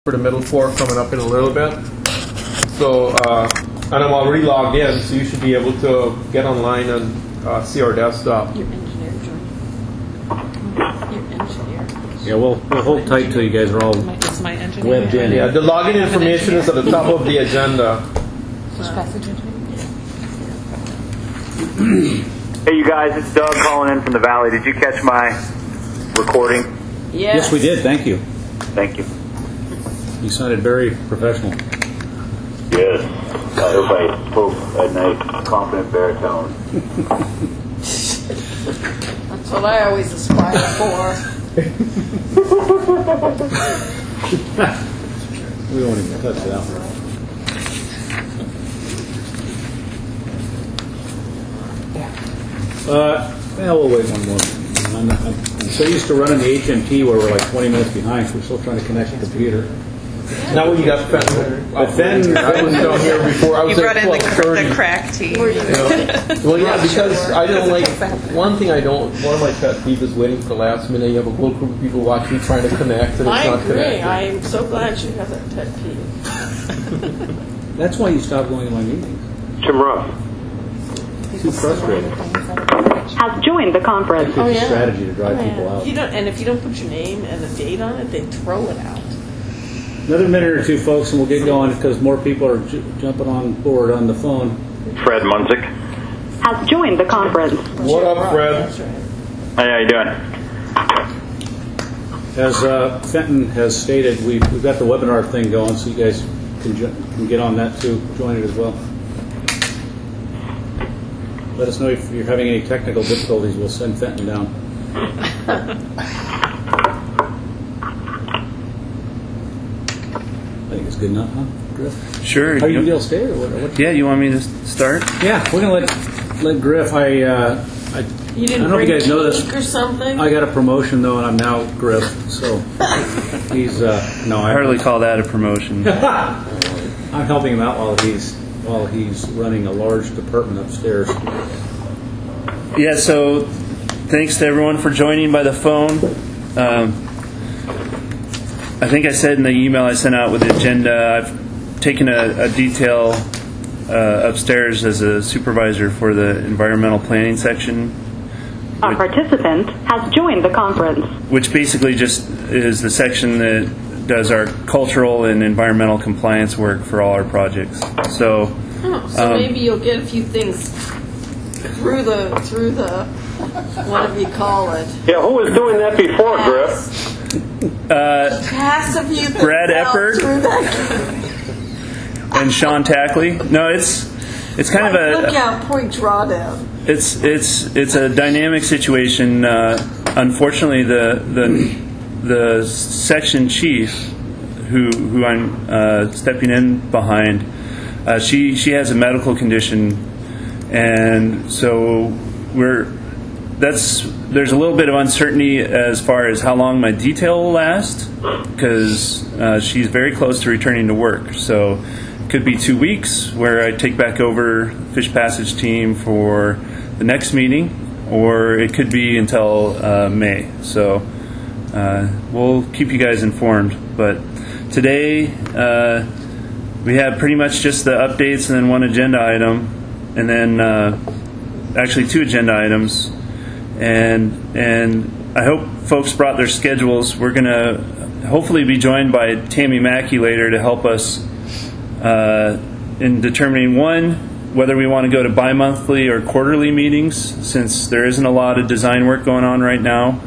for the middle four coming up in a little bit. So, and I'm already logged in, so you should be able to get online and see our desktop. Your engineer, Jordan. Your engineer. Yeah, we'll hold tight till you guys are all It's my engineer. webbed in. Yeah, the login information is at the top of the agenda. Which passage engineer? Hey, you guys, it's Doug calling in from the Valley. Did you catch my recording? Yes, we did. Thank you. Thank you. You sounded very professional. Yes. I hope I spoke at night, confident baritone. That's what I always aspire for. We won't even touch that one. We'll wait one more. I'm so used to running the HMT where we're like 20 minutes behind, so we're still trying to connect the computer. Now when you got Fenton. But then I was down here before. I was You there brought in at 12:30. the crack tea. Well, yeah, because I don't like, one thing I don't, one of my pet peeves is waiting for the last minute. You have a whole group of people watching trying to connect and it's I not agree. connecting. I'm so glad you have that pet peeve. that's why you stopped going to my meetings. Tim Ruff. Too frustrating. Has joined the conference. It's a strategy to drive people out. If you don't put your name and a date on it, they throw it out. Another minute or two, folks, and we'll get going because more people are jumping on board on the phone. Fred Munzik. Has joined the conference. What up, Fred? That's right. Hey, how you doing? As Fenton has stated, we've got the webinar thing going, so you guys can get on that too, join it as well. Let us know if you're having any technical difficulties. We'll send Fenton down. I think it's good enough, huh, Griff? Sure. Are you going to stay or what? Yeah, you want me to start? Yeah, we're going to let Griff. I You I didn't don't know if bring you guys know this. cake or something? I got a promotion though, and I'm now Griff. So he's no. I hardly call that a promotion. I'm helping him out while he's running a large department upstairs. Yeah, so thanks to everyone for joining by the phone. I think I said in the email I sent out with the agenda, I've taken a detail upstairs as a supervisor for the environmental planning section. A participant has joined the conference. Which basically just is the section that does our cultural and environmental compliance work for all our projects. So, Maybe you'll get a few things through the whatever you call it. Yeah, who was doing that before, Griff? Pass a few things Brad out Eppert. through that. and Sean Tackley. No, it's kind of a Lookout Point drawdown. it's a dynamic situation. Unfortunately, the section chief who I'm stepping in behind, she has a medical condition, and so there's a little bit of uncertainty as far as how long my detail will last, because she's very close to returning to work. So it could be 2 weeks where I take back over Fish Passage team for the next meeting, or it could be until May. So we'll keep you guys informed. But today we have pretty much just the updates and then one agenda item, and then actually 2 agenda items. And I hope folks brought their schedules. We're going to hopefully be joined by Tammy Mackey later to help us in determining, one, whether we want to go to bi-monthly or quarterly meetings, since there isn't a lot of design work going on right now.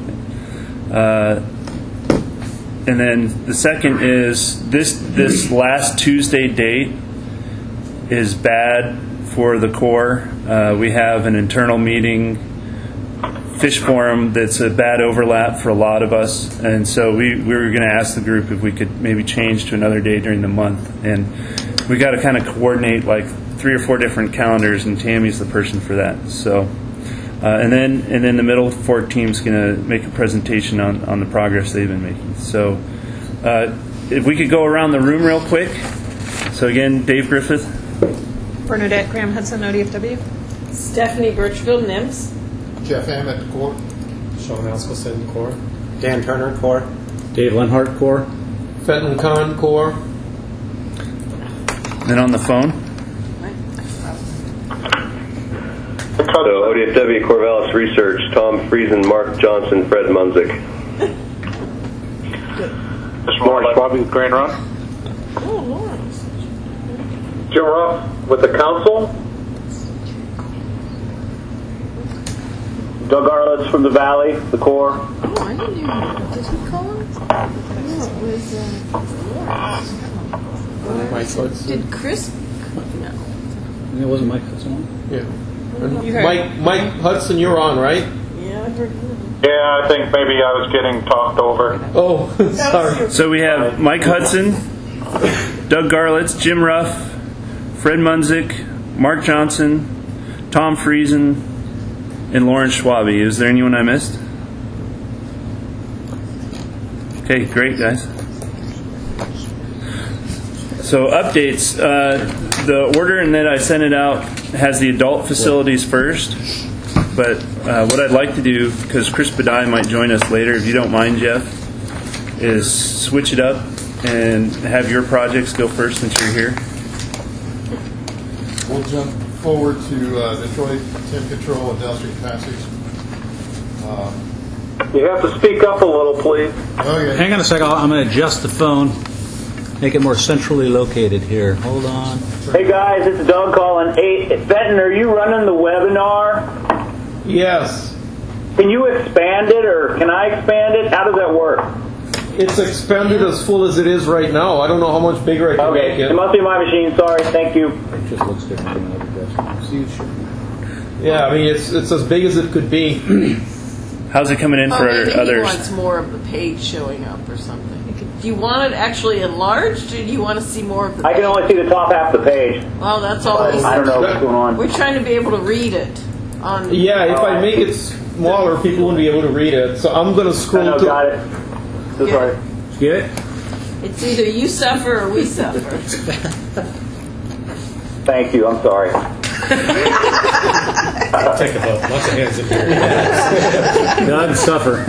And then the second is this last Tuesday date is bad for the Corps. We have an internal meeting, Fish Forum, that's a bad overlap for a lot of us, and so we were going to ask the group if we could maybe change to another day during the month, and we got to kind of coordinate like 3 or 4 different calendars, and Tammy's the person for that. So and then the Middle Fork team's going to make a presentation on the progress they've been making. So if we could go around the room real quick. So again, Dave Griffith, Bernadette Graham Hudson, ODFW. Stephanie Birchfield, NIMS. Jeff Hammett, Core. Sean Askelson, Core. Dan Turner, Core. Dave Lenhart, Core. Fenton Concord. Then on the phone, So ODFW Corvallis Research, Tom Friesen, Mark Johnson, Fred Munzik. This is Lawrence Bobby with Grand Run. Oh, Lawrence. Jim Ruff with the council. Doug Arlitz from the Valley, the Corps. Oh, I didn't even know. Did he call him? No, it was, Mike Hudson. did Chris? No. It wasn't Mike Hudson. Yeah. You heard- Mike Hudson, you're on, right? Yeah, I heard him. Yeah, I think maybe I was getting talked over. Oh, sorry. so we have Mike Hudson, Doug Garlitz, Jim Ruff, Fred Munzik, Mark Johnson, Tom Friesen, and Lawrence Schwabe. Is there anyone I missed? Okay, great, guys. So updates. The order that I sent it out has the adult facilities first. But what I'd like to do, because Chris Badai might join us later, if you don't mind, Jeff, is switch it up and have your projects go first since you're here. We'll jump forward to Detroit Temp Control and Downstream Passage. You have to speak up a little, please. Okay. Hang on a second. I'm going to adjust the phone, make it more centrally located here. Hold on. Hey guys, it's Doug calling. Hey, Fenton, are you running the webinar? Yes. Can you expand it, or can I expand it? How does that work? It's expanded as full as it is right now. I don't know how much bigger I can make Okay, it. it must be my machine. Sorry, thank you. It just looks different than other desks. See, it should. Yeah, I mean, it's as big as it could be. How's it coming in for maybe others? he wants more of the page showing up or something. Do you want it actually enlarged, or do you want to see more of the I can only see the top half of the page. Well, that's always... I don't know what's going on. We're trying to be able to read it. On Yeah, if I make it smaller, people won't be able to read it. So I'm going to I scroll know, to... got it. So Yeah. sorry. Get it? It's either you suffer or we suffer. Thank you. I'm sorry. Take a vote. Lots of hands in here. Doug, suffer.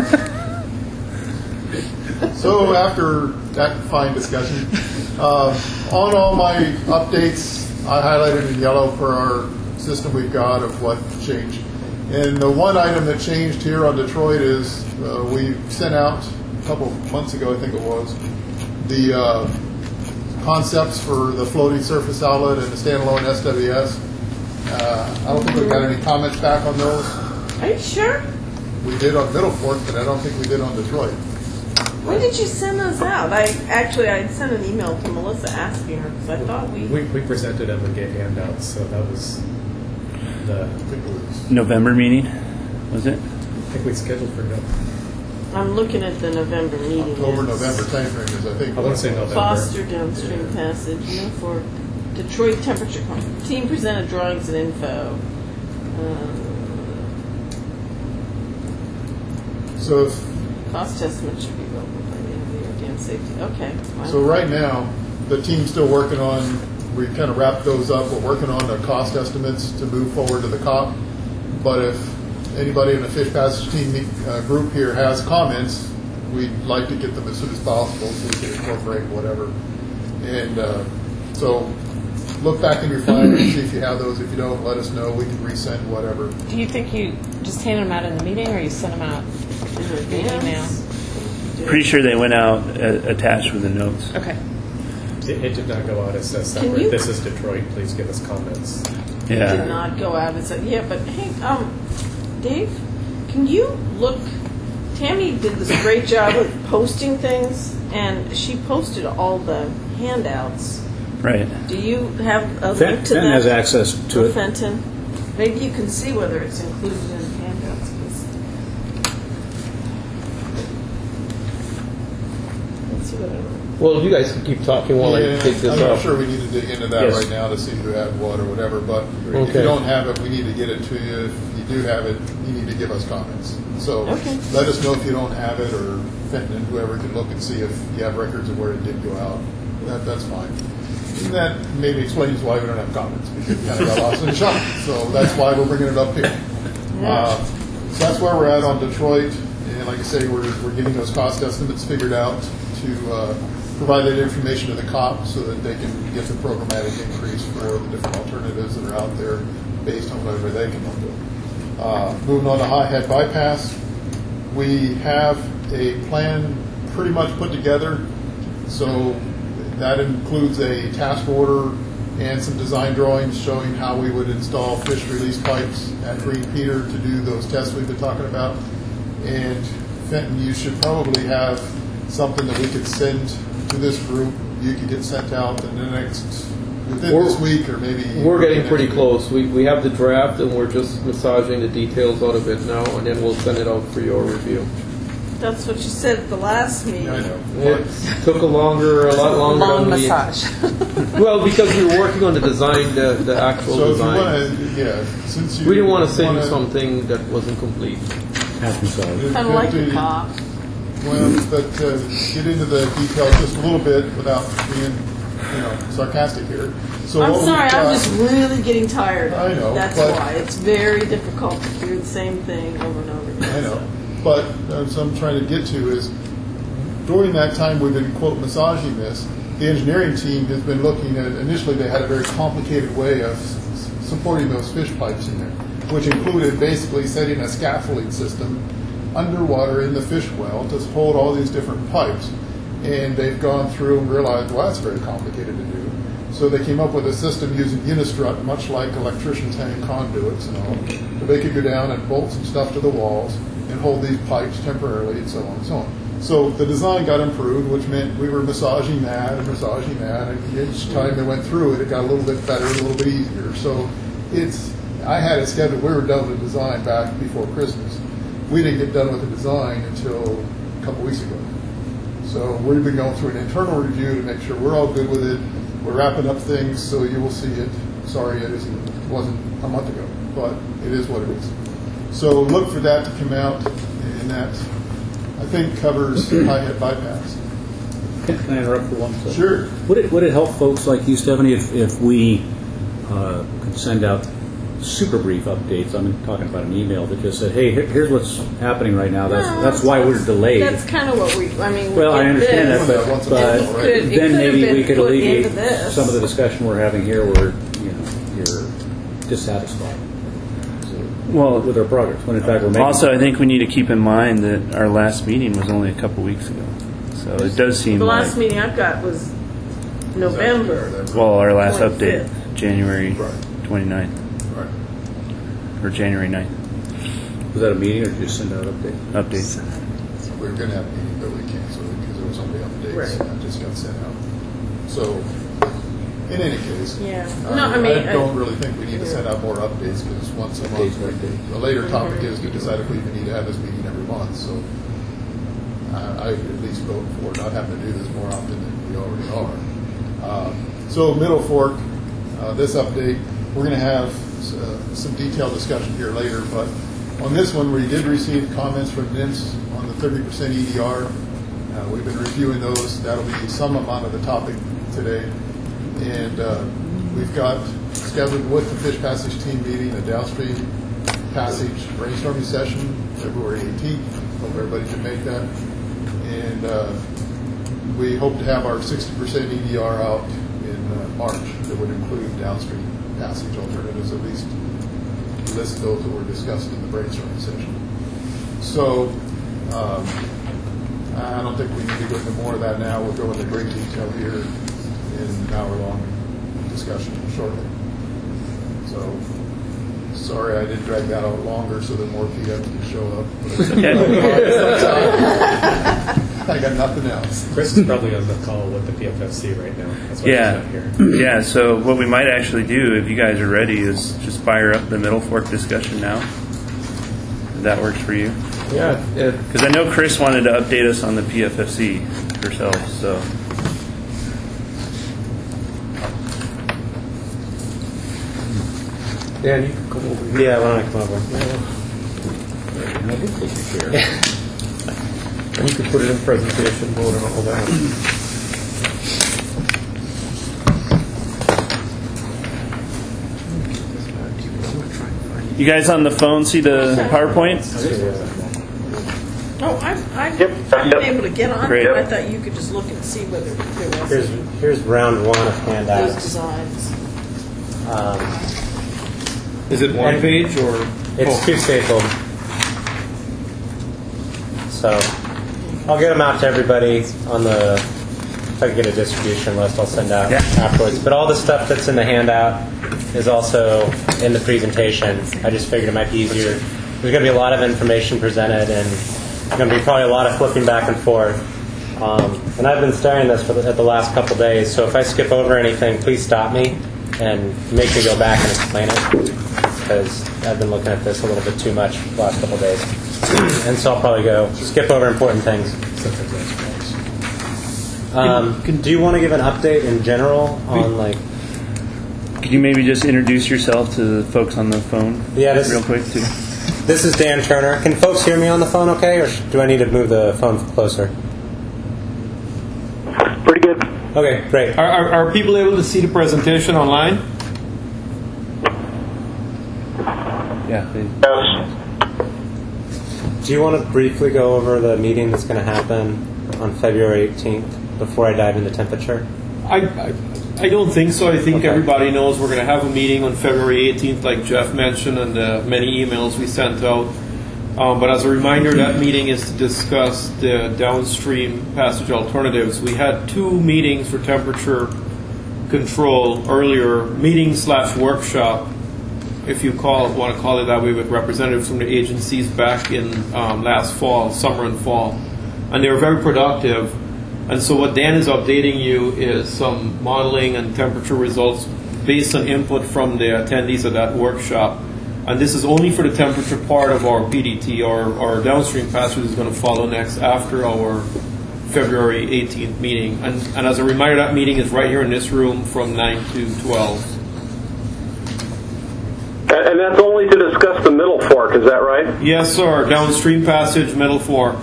So after that fine discussion, on all my updates, I highlighted in yellow for our system we've got of what changed. And the one item that changed here on Detroit is we sent out a couple months ago, I think it was, the concepts for the floating surface outlet and the standalone SWS. I don't think we've got any comments back on those. Are you sure? We did on Middle Fork, but I don't think we did on Detroit. When did you send those out? I sent an email to Melissa asking her because I thought we presented them and gave handouts, so that was the. I think it was. November meeting, was it? I think we scheduled for I'm looking at the November meeting. October, It's November timeframe is, I think. I want to say November. Foster downstream passage, for Detroit temperature control. Team presented drawings and info. So if Cost estimate should be available by the end of the year. Dam safety. Okay. Fine. So right now, the team's still working on, we kind of wrapped those up, we're working on the cost estimates to move forward to the COP. But if anybody in the Fish Passage team group here has comments, we'd like to get them as soon as possible so we can incorporate whatever. And so look back in your file and see if you have those. If you don't, let us know. We can resend whatever. Do you think you just handed them out in the meeting, or you sent them out in email? Pretty sure they went out attached with the notes. Okay. It did not go out as a Can separate. you- This is Detroit. Please give us comments. Did Yeah. not go out and said, yeah, but hey, Dave, can you look? Tammy did this great job of posting things, and she posted all the handouts. Right. Do you have a link to Fenton that? has access to it. Fenton. Maybe you can see whether it's included in the handouts. 'Cause- Let's see what I Well, if you guys can keep talking while I take this I'm not up. sure we need to dig into that Yes. right now to see who had what or whatever, but if Okay. you don't have it, we need to get it to you. If you do have it, you need to give us comments. So Okay. let us know if you don't have it, or Fenton, whoever can look and see if you have records of where it did go out. That's fine. And that maybe explains why we don't have comments, because we kind of got lost in the shuffle. So that's why we're bringing it up here. So that's where we're at on Detroit. And like I say, we're getting those cost estimates figured out to provide that information to the COP so that they can get the programmatic increase for the different alternatives that are out there based on whatever they come up with. Moving on to High Head Bypass, we have a plan pretty much put together. So that includes a task order and some design drawings showing how we would install fish release pipes at Green Peter to do those tests we've been talking about. And Fenton, you should probably have something that we could send to this group. You could get sent out in the next, within this week or maybe. We're getting pretty close. We have the draft and we're just massaging the details out of it now, and then we'll send it out for your review. That's what you said at the last meeting. I know. It took a lot longer Long than massage. Well, because we were working on the design, the actual So design. if you want to, since you We didn't want to send you wanna- something that wasn't complete. Half massage. Kind of like the COP. Well, but get into the details just a little bit without being, sarcastic here. So I'm what we've sorry, I'm got- just really getting tired of it. I know, That's but- why. It's very difficult to hear the same thing over and over again. I know. But what I'm trying to get to is, during that time we've been, quote, massaging this, the engineering team has been looking at, initially they had a very complicated way of supporting those fish pipes in there, which included basically setting a scaffolding system underwater in the fish well to hold all these different pipes. And they've gone through and realized, well, that's very complicated to do. So they came up with a system using Unistrut, much like electricians hang conduits and all, so they could go down and bolt some stuff to the walls and hold these pipes temporarily and so on and so on. So the design got improved, which meant we were massaging that, and each time they went through it, it got a little bit better, a little bit easier. So I had it scheduled, we were done with the design back before Christmas. We didn't get done with the design until a couple weeks ago. So we've been going through an internal review to make sure we're all good with it. We're wrapping up things, so you will see it. Sorry, it wasn't a month ago, but it is what it is. So look for that to come out, and that, I think, covers High Head Bypass. Can I interrupt for 1 second? Sure. Would it help folks like you, Stephanie, if we could send out super brief updates? I'm talking about an email that just said, hey, here's what's happening right now. That's why we're delayed. That's kind of what Well, I understand this. that, but It could then maybe have we been could put alleviate into this. some of the discussion we're having here where you're dissatisfied with our progress, when in fact we're making Also, I think we need to keep in mind that our last meeting was only a couple weeks ago. So it does seem The like... last meeting I've got was November. Well, our last 25th. update, January Right. 29th, Right. or January 9th. Was that a meeting or did you just send out updates? Updates. We were going to have a meeting, but we canceled it because there was only updates. Right. And that just got sent out. So, in any case, Yeah. No, I mean, I don't really think we need to send out more updates because once a month. The later topic is to decide if we even need to have this meeting every month. So, I at least vote for not having to do this more often than we already are. So, Middle Fork, this update, we're going to have some detailed discussion here later, but on this one, we did receive comments from NIMS on the 30% EDR. We've been reviewing those. That'll be some amount of the topic today. And we've got scheduled with the Fish Passage team meeting a downstream passage brainstorming session February 18th. Hope everybody can make that. And we hope to have our 60% EDR out in March. That would include downstream passage alternatives, at least list those that were discussed in the brainstorming session. So I don't think we need to go into more of that now. We'll go into great detail here in an hour-long discussion shortly. So sorry I did drag that out longer so that more PM can show up. I got nothing else. Chris is probably on the call with the PFFC right now. That's why he's not here. Yeah, so what we might actually do, if you guys are ready, is just fire up the Middle Fork discussion now. If that works for you. Yeah. Because I know Chris wanted to update us on the PFFC herself, so... Dan, you can come over here. Yeah, why don't I come over? I did take your chair. And you can put it in presentation mode and all that. You guys on the phone see the PowerPoint? No, I've been able to get on Great. it. I thought you could just look and see whether there was Here's round one of those handouts. designs. Is it one page or? It's two stapled. So I'll get them out to everybody on the. If I can get a distribution list, I'll send out afterwards. But all the stuff that's in the handout is also in the presentation. I just figured it might be easier. There's going to be a lot of information presented, and there's going to be probably a lot of flipping back and forth. And I've been studying this at the last couple days, so if I skip over anything, please stop me and make me go back and explain it, because I've been looking at this a little bit too much the last couple days. And so I'll probably skip over important things. Do you want to give an update in general on like? Could you maybe just introduce yourself to the folks on the phone? Yeah, real quick too. This is Dan Turner. Can folks hear me on the phone okay, or do I need to move the phone closer? Pretty good. Okay, great. Are people able to see the presentation online? Yeah. Do you want to briefly go over the meeting that's going to happen on February 18th before I dive into temperature? I don't think so. I think everybody knows we're going to have a meeting on February 18th, like Jeff mentioned, and many emails we sent out. But as a reminder, that meeting is to discuss the downstream passage alternatives. We had 2 meetings for temperature control earlier, meeting/workshop, if you want to call it that way, with representatives from the agencies back in last fall, summer and fall. And they were very productive. And so what Dan is updating you is some modeling and temperature results based on input from the attendees of that workshop. And this is only for the temperature part of our PDT. Our downstream passage is going to follow next after our February 18th meeting. And as a reminder, that meeting is right here in this room from 9 to 12. And that's only to discuss the middle fork, is that right? Yes, sir. Downstream passage, middle fork.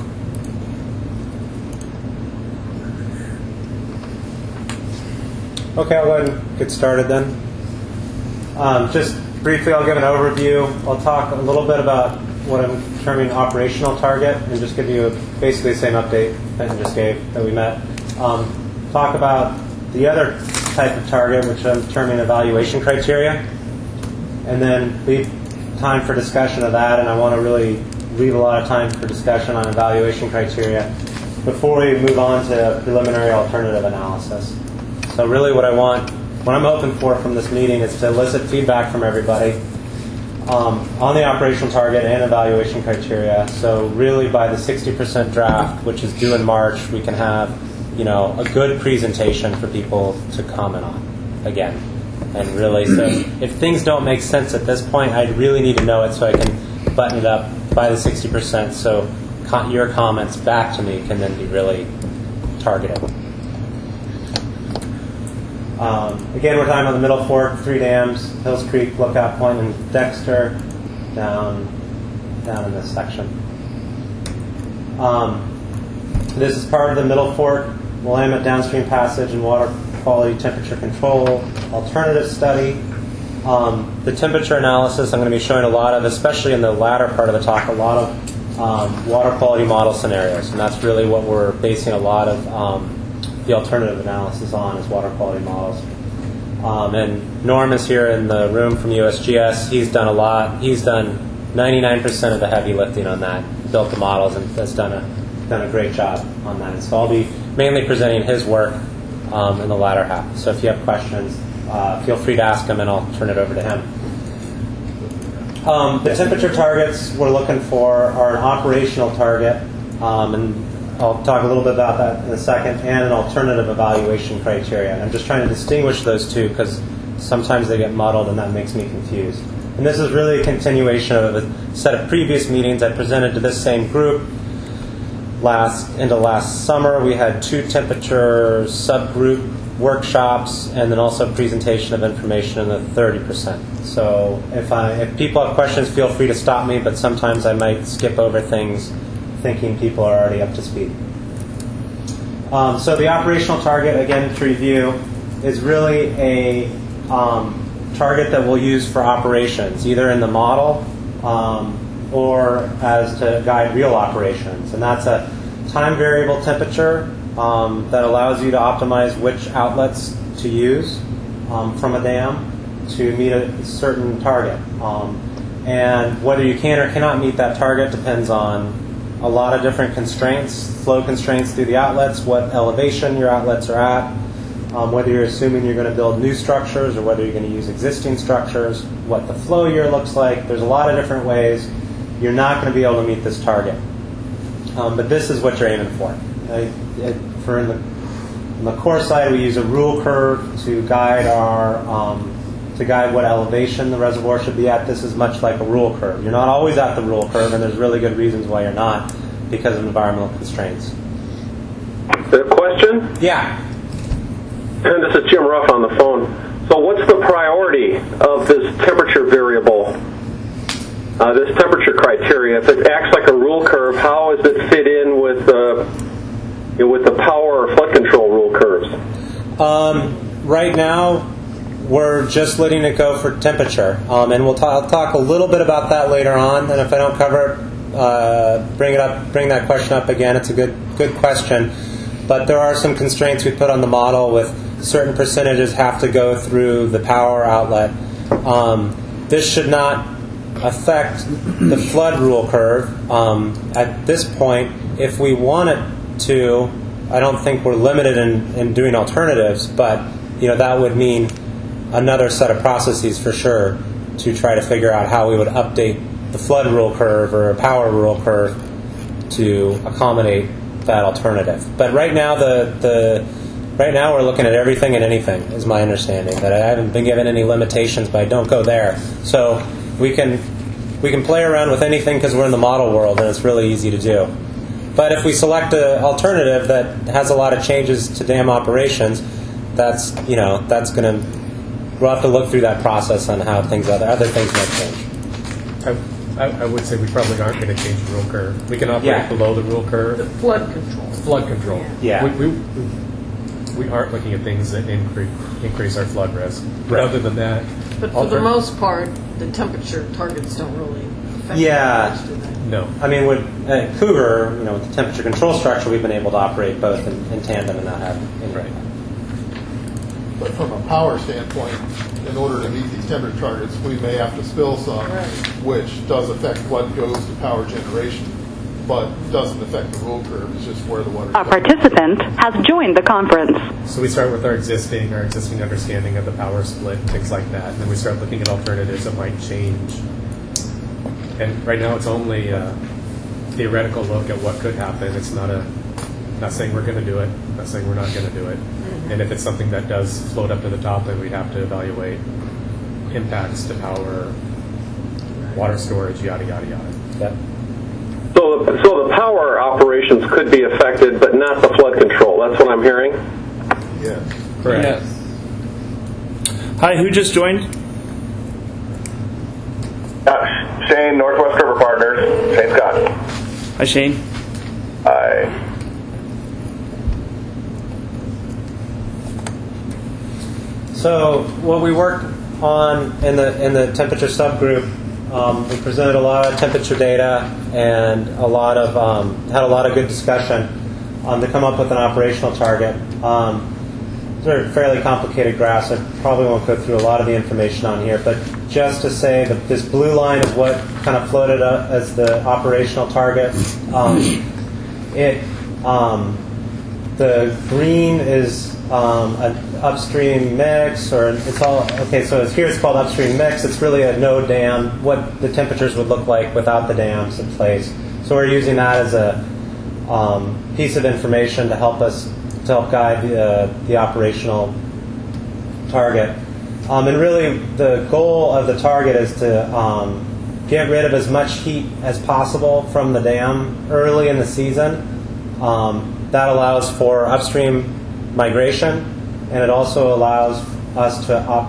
Okay, I'll go ahead and get started then. Just briefly, I'll give an overview. I'll talk a little bit about what I'm terming operational target, and just give you basically the same update Ben just gave that we met. Talk about the other type of target, which I'm terming evaluation criteria, and then leave time for discussion of that. And I want to really leave a lot of time for discussion on evaluation criteria before we move on to preliminary alternative analysis. So really what I'm hoping for from this meeting is to elicit feedback from everybody on the operational target and evaluation criteria. So really by the 60% draft, which is due in March, we can have a good presentation for people to comment on again. And really, so if things don't make sense at this point, I really need to know it so I can button it up by the 60%, so your comments back to me can then be really targeted. Again, we're talking about the Middle Fork, 3 dams, Hills Creek, Lookout Point, and Dexter, down in this section. This is part of the Middle Fork Willamette Downstream Passage and Water Quality Temperature Control Alternative Study. The temperature analysis I'm going to be showing a lot of, especially in the latter part of the talk, a lot of water quality model scenarios, and that's really what we're basing a lot of the alternative analysis on, is water quality models. And Norm is here in the room from USGS. He's done a lot. He's done 99% of the heavy lifting on that, built the models, and has done a great job on that. And so I'll be mainly presenting his work in the latter half. So if you have questions, feel free to ask him, and I'll turn it over to him. The temperature targets we're looking for are an operational target, and I'll talk a little bit about that in a second, and an alternative evaluation criteria. And I'm just trying to distinguish those two because sometimes they get muddled and that makes me confused. And this is really a continuation of a set of previous meetings I presented to this same group. Last summer, we had 2 temperature subgroup workshops, and then also a presentation of information in the 30%. So if people have questions, feel free to stop me, but sometimes I might skip over things thinking people are already up to speed. So the operational target, again, to review, is really a target that we'll use for operations, either in the model or as to guide real operations. And that's a time variable temperature that allows you to optimize which outlets to use from a dam to meet a certain target. And whether you can or cannot meet that target depends on a lot of different constraints, flow constraints through the outlets, what elevation your outlets are at, whether you're assuming you're going to build new structures or whether you're going to use existing structures, what the flow year looks like. There's a lot of different ways you're not going to be able to meet this target. But this is what you're aiming for. On the core side, we use a rule curve to guide what elevation the reservoir should be at. This is much like a rule curve. You're not always at the rule curve, and there's really good reasons why you're not because of environmental constraints. A question? Yeah. And this is Jim Ruff on the phone. So what's the priority of this temperature variable, this temperature criteria? If it acts like a rule curve, how does it fit in with the power or flood control rule curves? Right now, we're just letting it go for temperature, and I'll talk a little bit about that later on. And if I don't cover it, bring that question up again. It's a good question. But there are some constraints we put on the model with certain percentages have to go through the power outlet. This should not affect the flood rule curve. At this point, if we wanted to, I don't think we're limited in doing alternatives, but that would mean another set of processes for sure to try to figure out how we would update the flood rule curve or a power rule curve to accommodate that alternative. But right now, right now we're looking at everything and anything, is my understanding. That I haven't been given any limitations, but I don't go there. So we can play around with anything because we're in the model world and it's really easy to do. But if we select an alternative that has a lot of changes to dam operations, that's going to, we'll have to look through that process on how other things might change. I would say we probably aren't going to change the rule curve. We can operate below the rule curve. The flood control. Flood control. Yeah. We aren't looking at things that increase our flood risk. But other than that, but for the most part, the temperature targets don't really affect much, do they? No. I mean, with Cougar, with the temperature control structure, we've been able to operate both in tandem and not have any. Right. But from a power standpoint, in order to meet these temperature targets, we may have to spill some, which does affect what goes to power generation, but doesn't affect the rule curve. It's just where the water. A participant has joined the conference. So we start with our existing understanding of the power split, things like that, and then we start looking at alternatives that might change. And right now, it's only a theoretical look at what could happen. It's not saying we're going to do it, not saying we're not going to do it. And if it's something that does float up to the top, then we'd have to evaluate impacts to power, water storage, yada, yada, yada. Yep. So the power operations could be affected, but not the flood control. That's what I'm hearing? Yes. Correct. Yes. Hi, who just joined? Shane, Northwest River Partners. Shane Scott. Hi, Shane. Hi. So what we worked on in the temperature subgroup, we presented a lot of temperature data and had a lot of good discussion to come up with an operational target. They're fairly complicated graphs. I probably won't go through a lot of the information on here, but just to say that this blue line is what kind of floated up as the operational target. The green is an upstream mix, or it's all okay. So here it's called upstream mix. It's really a no dam. What the temperatures would look like without the dams in place. So we're using that as a piece of information to help guide the operational target. And really, the goal of the target is to get rid of as much heat as possible from the dam early in the season. That allows for upstream migration, and it also allows us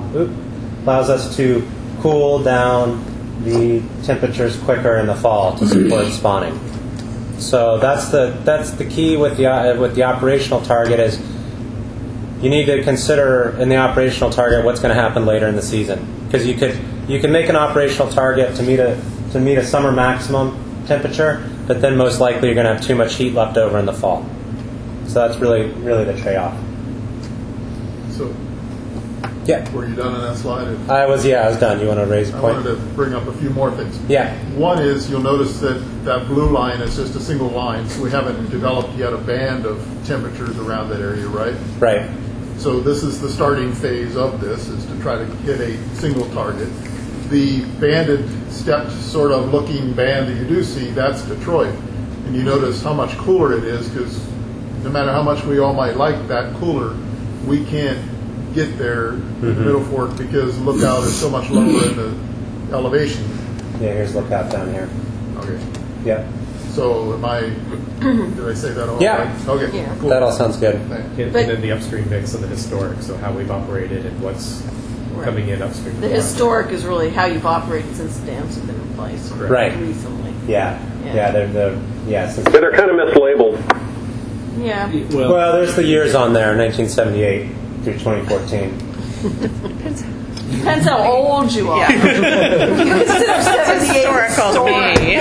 to cool down the temperatures quicker in the fall to support spawning. So that's the key with the operational target is you need to consider in the operational target what's going to happen later in the season, because you can make an operational target to meet to meet a summer maximum temperature, but then most likely you're going to have too much heat left over in the fall. So that's really the trade-off. So, yeah. Were you done on that slide? I was done. You want to raise a point? I wanted to bring up a few more things. Yeah. One is you'll notice that blue line is just a single line, so we haven't developed yet a band of temperatures around that area, right? Right. So this is the starting phase of this, is to try to hit a single target. The banded, stepped sort of looking band that you do see, that's Detroit. And you notice how much cooler it is, because no matter how much we all might like that cooler, we can't get there in the Middle Fork because Lookout is so much lower in the elevation. Yeah, here's Lookout down here. Okay. Yeah. So did I say that all yeah. right? Okay. Yeah. Cool. That all sounds good. And then the upstream mix and the historic, so how we've operated and what's coming in upstream. The historic is really how you've operated since the dams have been in place. Right. Recently. Yeah. They're they're kind of mislabeled. Yeah. Well, there's the years on there, 1978 through 2014. Depends how old you are. Yeah. You consider 78 historical to me.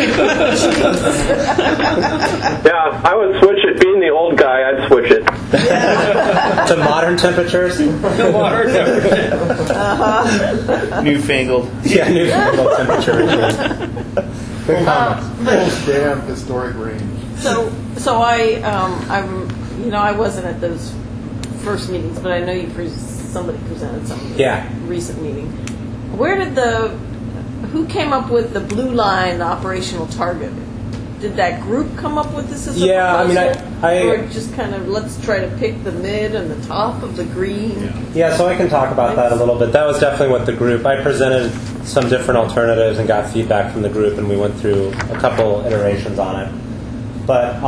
Yeah, I would switch it. Being the old guy, I'd switch it. To modern temperatures? Modern temperatures. Newfangled. Yeah, newfangled temperature regime. Good comments. Damn historic range. So I wasn't at those first meetings, but I know somebody presented something. Yeah. Recent meeting. Who came up with the blue line, the operational target? Did that group come up with this as a proposal? Or just kind of let's try to pick the mid and the top of the green? Yeah, so I can talk about that a little bit. That was definitely what the group, I presented some different alternatives and got feedback from the group, and we went through a couple iterations on it. But,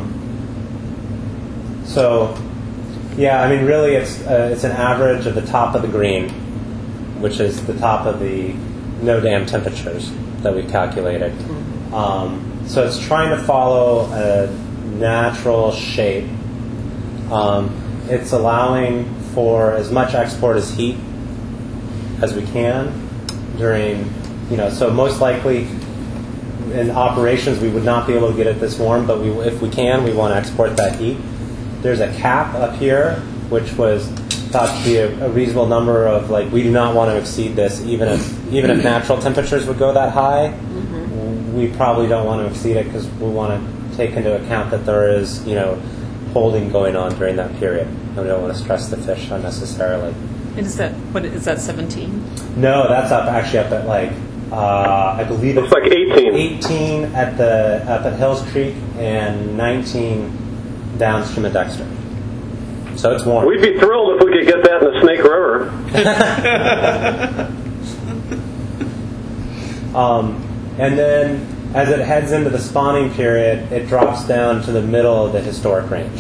really it's an average of the top of the green, which is the top of the no dam temperatures that we calculated. So it's trying to follow a natural shape. It's allowing for as much export as heat as we can during, so most likely in operations we would not be able to get it this warm, but if we can, we want to export that heat. There's a cap up here, which was thought to be a reasonable number of, we do not want to exceed this, even if natural temperatures would go that high. We probably don't want to exceed it because we want to take into account that there is, holding going on during that period. And we don't want to stress the fish unnecessarily. And is that 17? No, that's actually up at I believe it's like 18. 18 up at Hills Creek and 19 downstream of Dexter. So it's warm. We'd be thrilled if we could get that in the Snake River. And then as it heads into the spawning period, it drops down to the middle of the historic range.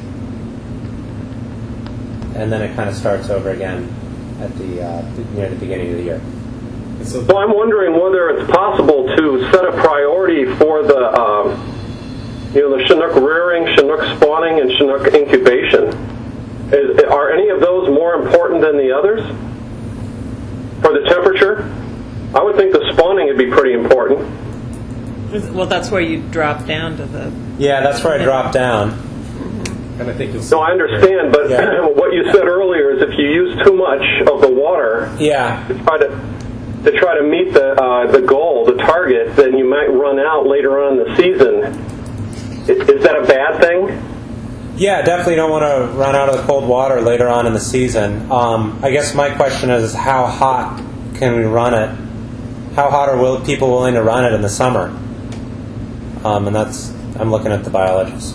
And then it kind of starts over again at near the beginning of the year. So I'm wondering whether it's possible to set a priority for the Chinook rearing, Chinook spawning, and Chinook incubation. Are any of those more important than the others for the temperature? I would think the spawning would be pretty important. Well, that's where you drop down to the... Yeah, that's where I drop down. And I think No, I understand, but what you said earlier is if you use too much of the water to try to meet the goal, the target, then you might run out later on in the season. Is that a bad thing? Yeah, definitely don't want to run out of the cold water later on in the season. I guess my question is how hot can we run it? How hot are people willing to run it in the summer? And I'm looking at the biologists.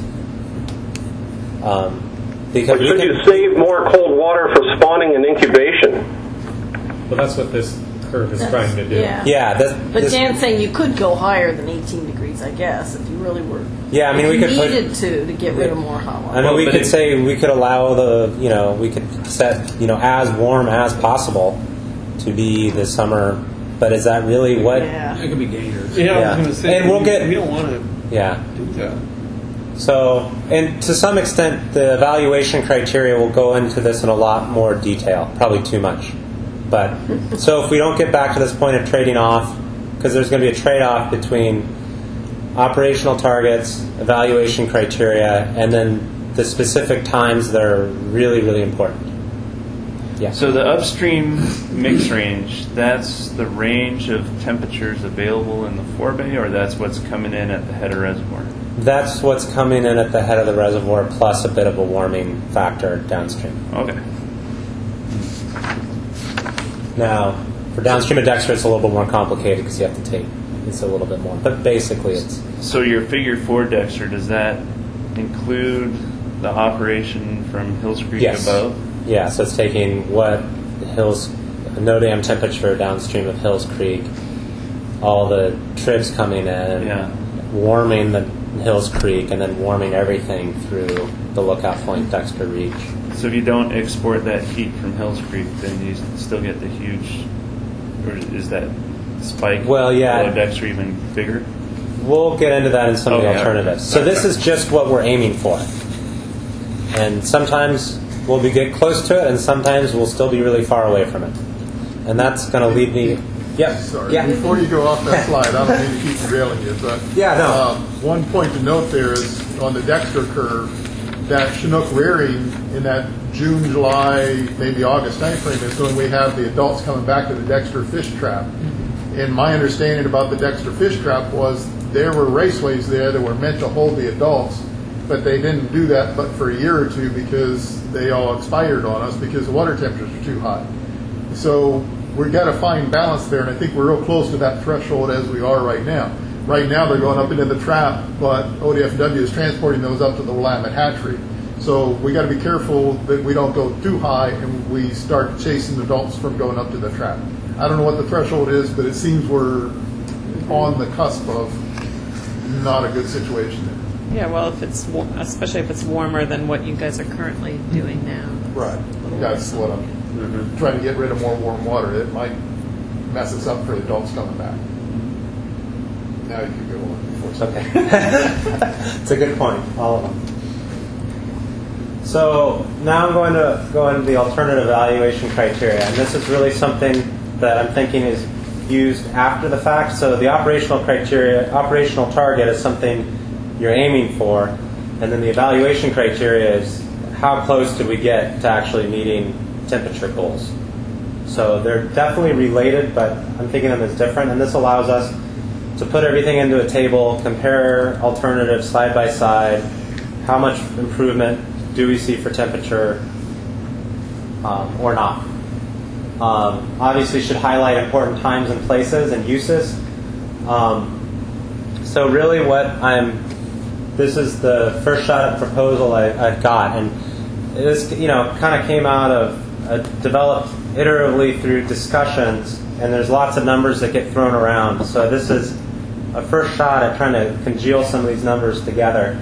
Because should you save more cold water for spawning and incubation? Well, that's what this curve is trying to do. Yeah. But Dan's saying you could go higher than 18 degrees, I guess, if you really were. Yeah, I mean, we could needed to get rid of more hot water. I mean, we could say we could allow we could set as warm as possible to be the summer. But is that really what? Yeah, it could be dangerous. Yeah, I was going to say, and we don't want to do that. So, and to some extent, the evaluation criteria will go into this in a lot more detail, probably too much. But so if we don't get back to this point of trading off because there's going to be a trade-off between operational targets, evaluation criteria, and then the specific times that are really, really important. Yeah. So the upstream mix range, that's the range of temperatures available in the forebay, or that's what's coming in at the head of reservoir? That's what's coming in at the head of the reservoir plus a bit of a warming factor downstream. Okay. Now, for downstream of Dexter, it's a little bit more complicated because you have to take it's a little bit more. But basically, it's... So your figure for Dexter, does that include the operation from Hills Creek above? Yeah, so it's taking what no dam temperature downstream of Hills Creek, all the tribs coming in, warming the Hills Creek, and then warming everything through the Lookout Point Dexter Reach. So if you don't export that heat from Hills Creek, then you still get the huge, or is that spike below Dexter even bigger? We'll get into that in some of the alternatives. So this is just what we're aiming for. And sometimes we'll get close to it, and sometimes we'll still be really far away from it. And that's going to lead me... Yep. Sorry. Yeah. Before you go off that slide, I don't mean to keep derailing you, but one point to note there is on the Dexter curve, that Chinook rearing in that June, July, maybe August timeframe is when we have the adults coming back to the Dexter fish trap. And my understanding about the Dexter fish trap was there were raceways there that were meant to hold the adults, but they didn't do that but for a year or two because they all expired on us because the water temperatures were too high. So we've got to find balance there, and I think we're real close to that threshold as we are right now. Right now they're going up into the trap, but ODFW is transporting those up to the Willamette hatchery. So we got to be careful that we don't go too high and we start chasing adults from going up to the trap. I don't know what the threshold is, but it seems we're on the cusp of not a good situation there. Yeah, well, if it's especially if it's warmer than what you guys are currently doing now. Right. That's what I'm trying to get rid of more warm water. It might mess us up for the adults coming back. Now you can go on. Okay. It's a good point, all of them. So now I'm going to go into the alternative evaluation criteria, and this is really something that I'm thinking is used after the fact. So the operational target is something you're aiming for, and then the evaluation criteria is how close do we get to actually meeting temperature goals. So they're definitely related, but I'm thinking of them as different, and this allows us to put everything into a table, compare alternatives side by side, how much improvement do we see for temperature or not. Obviously should highlight important times and places and uses. So really this is the first shot at proposal I've got, and this kind of came out of developed iteratively through discussions, and there's lots of numbers that get thrown around. So this is a first shot at trying to congeal some of these numbers together.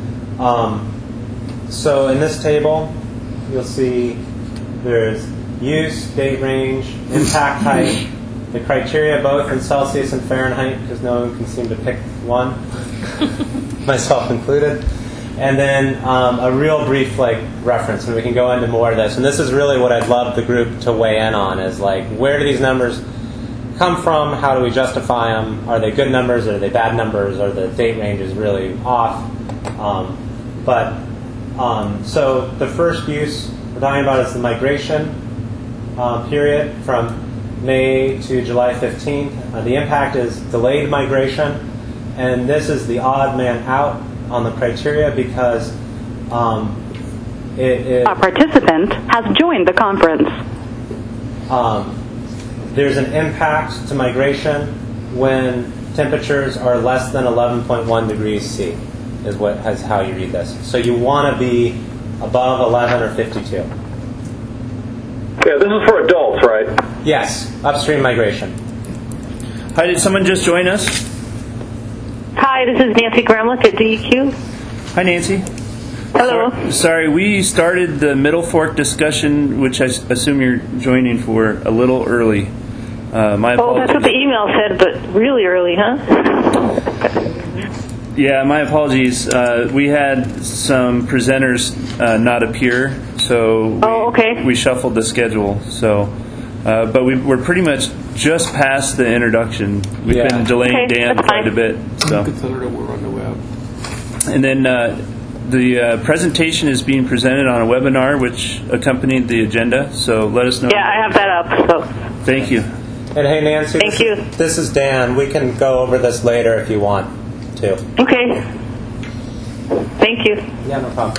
So in this table, you'll see there's use, date range, impact height, the criteria both in Celsius and Fahrenheit, because no one can seem to pick one, myself included. And then a real brief reference, and we can go into more of this. And this is really what I'd love the group to weigh in on, is where do these numbers come from? How do we justify them? Are they good numbers? Are they bad numbers? Are the date ranges really off? So the first use we're talking about is the migration period from May to July 15th. The impact is delayed migration, and this is the odd man out on the criteria because a participant has joined the conference. There's an impact to migration when temperatures are less than 11.1 degrees C, is how you read this. So you want to be above 11 or 52. Yeah, this is for adults, right? Yes, upstream migration. Hi, did someone just join us? Hi, this is Nancy Gramlich at DEQ. Hi, Nancy. Hello. Sorry, we started the Middle Fork discussion, which I assume you're joining for, a little early. My apologies. Oh, that's what the email said, but really early, huh? Yeah, my apologies. We had some presenters not appear, so we shuffled the schedule. So But we're pretty much just past the introduction. We've Yeah. been delaying Okay, Dan that's quite a fine. bit. So. You could tell her that we're on the web. And then the presentation is being presented on a webinar which accompanied the agenda. So let us know. Yeah, I have that up. So Thank you. And hey, Nancy, Thank you. This is Dan. We can go over this later if you want to. okay. Thank you. Yeah, no problem.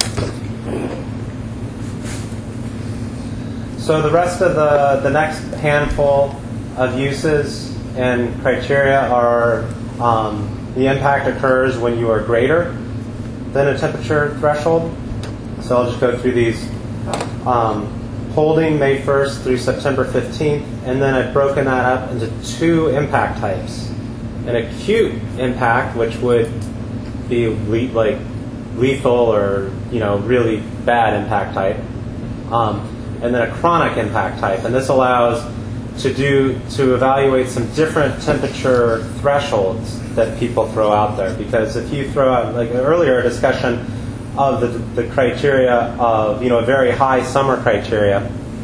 So the rest of the next handful of uses and criteria are the impact occurs when you are greater than a temperature threshold. So I'll just go through these. Holding May 1st through September 15th, and then I've broken that up into two impact types. An acute impact, which would be lethal or really bad impact type, and then a chronic impact type. And this allows to evaluate some different temperature thresholds that people throw out there. Because if you throw out, like earlier discussion of the criteria of a very high summer criteria,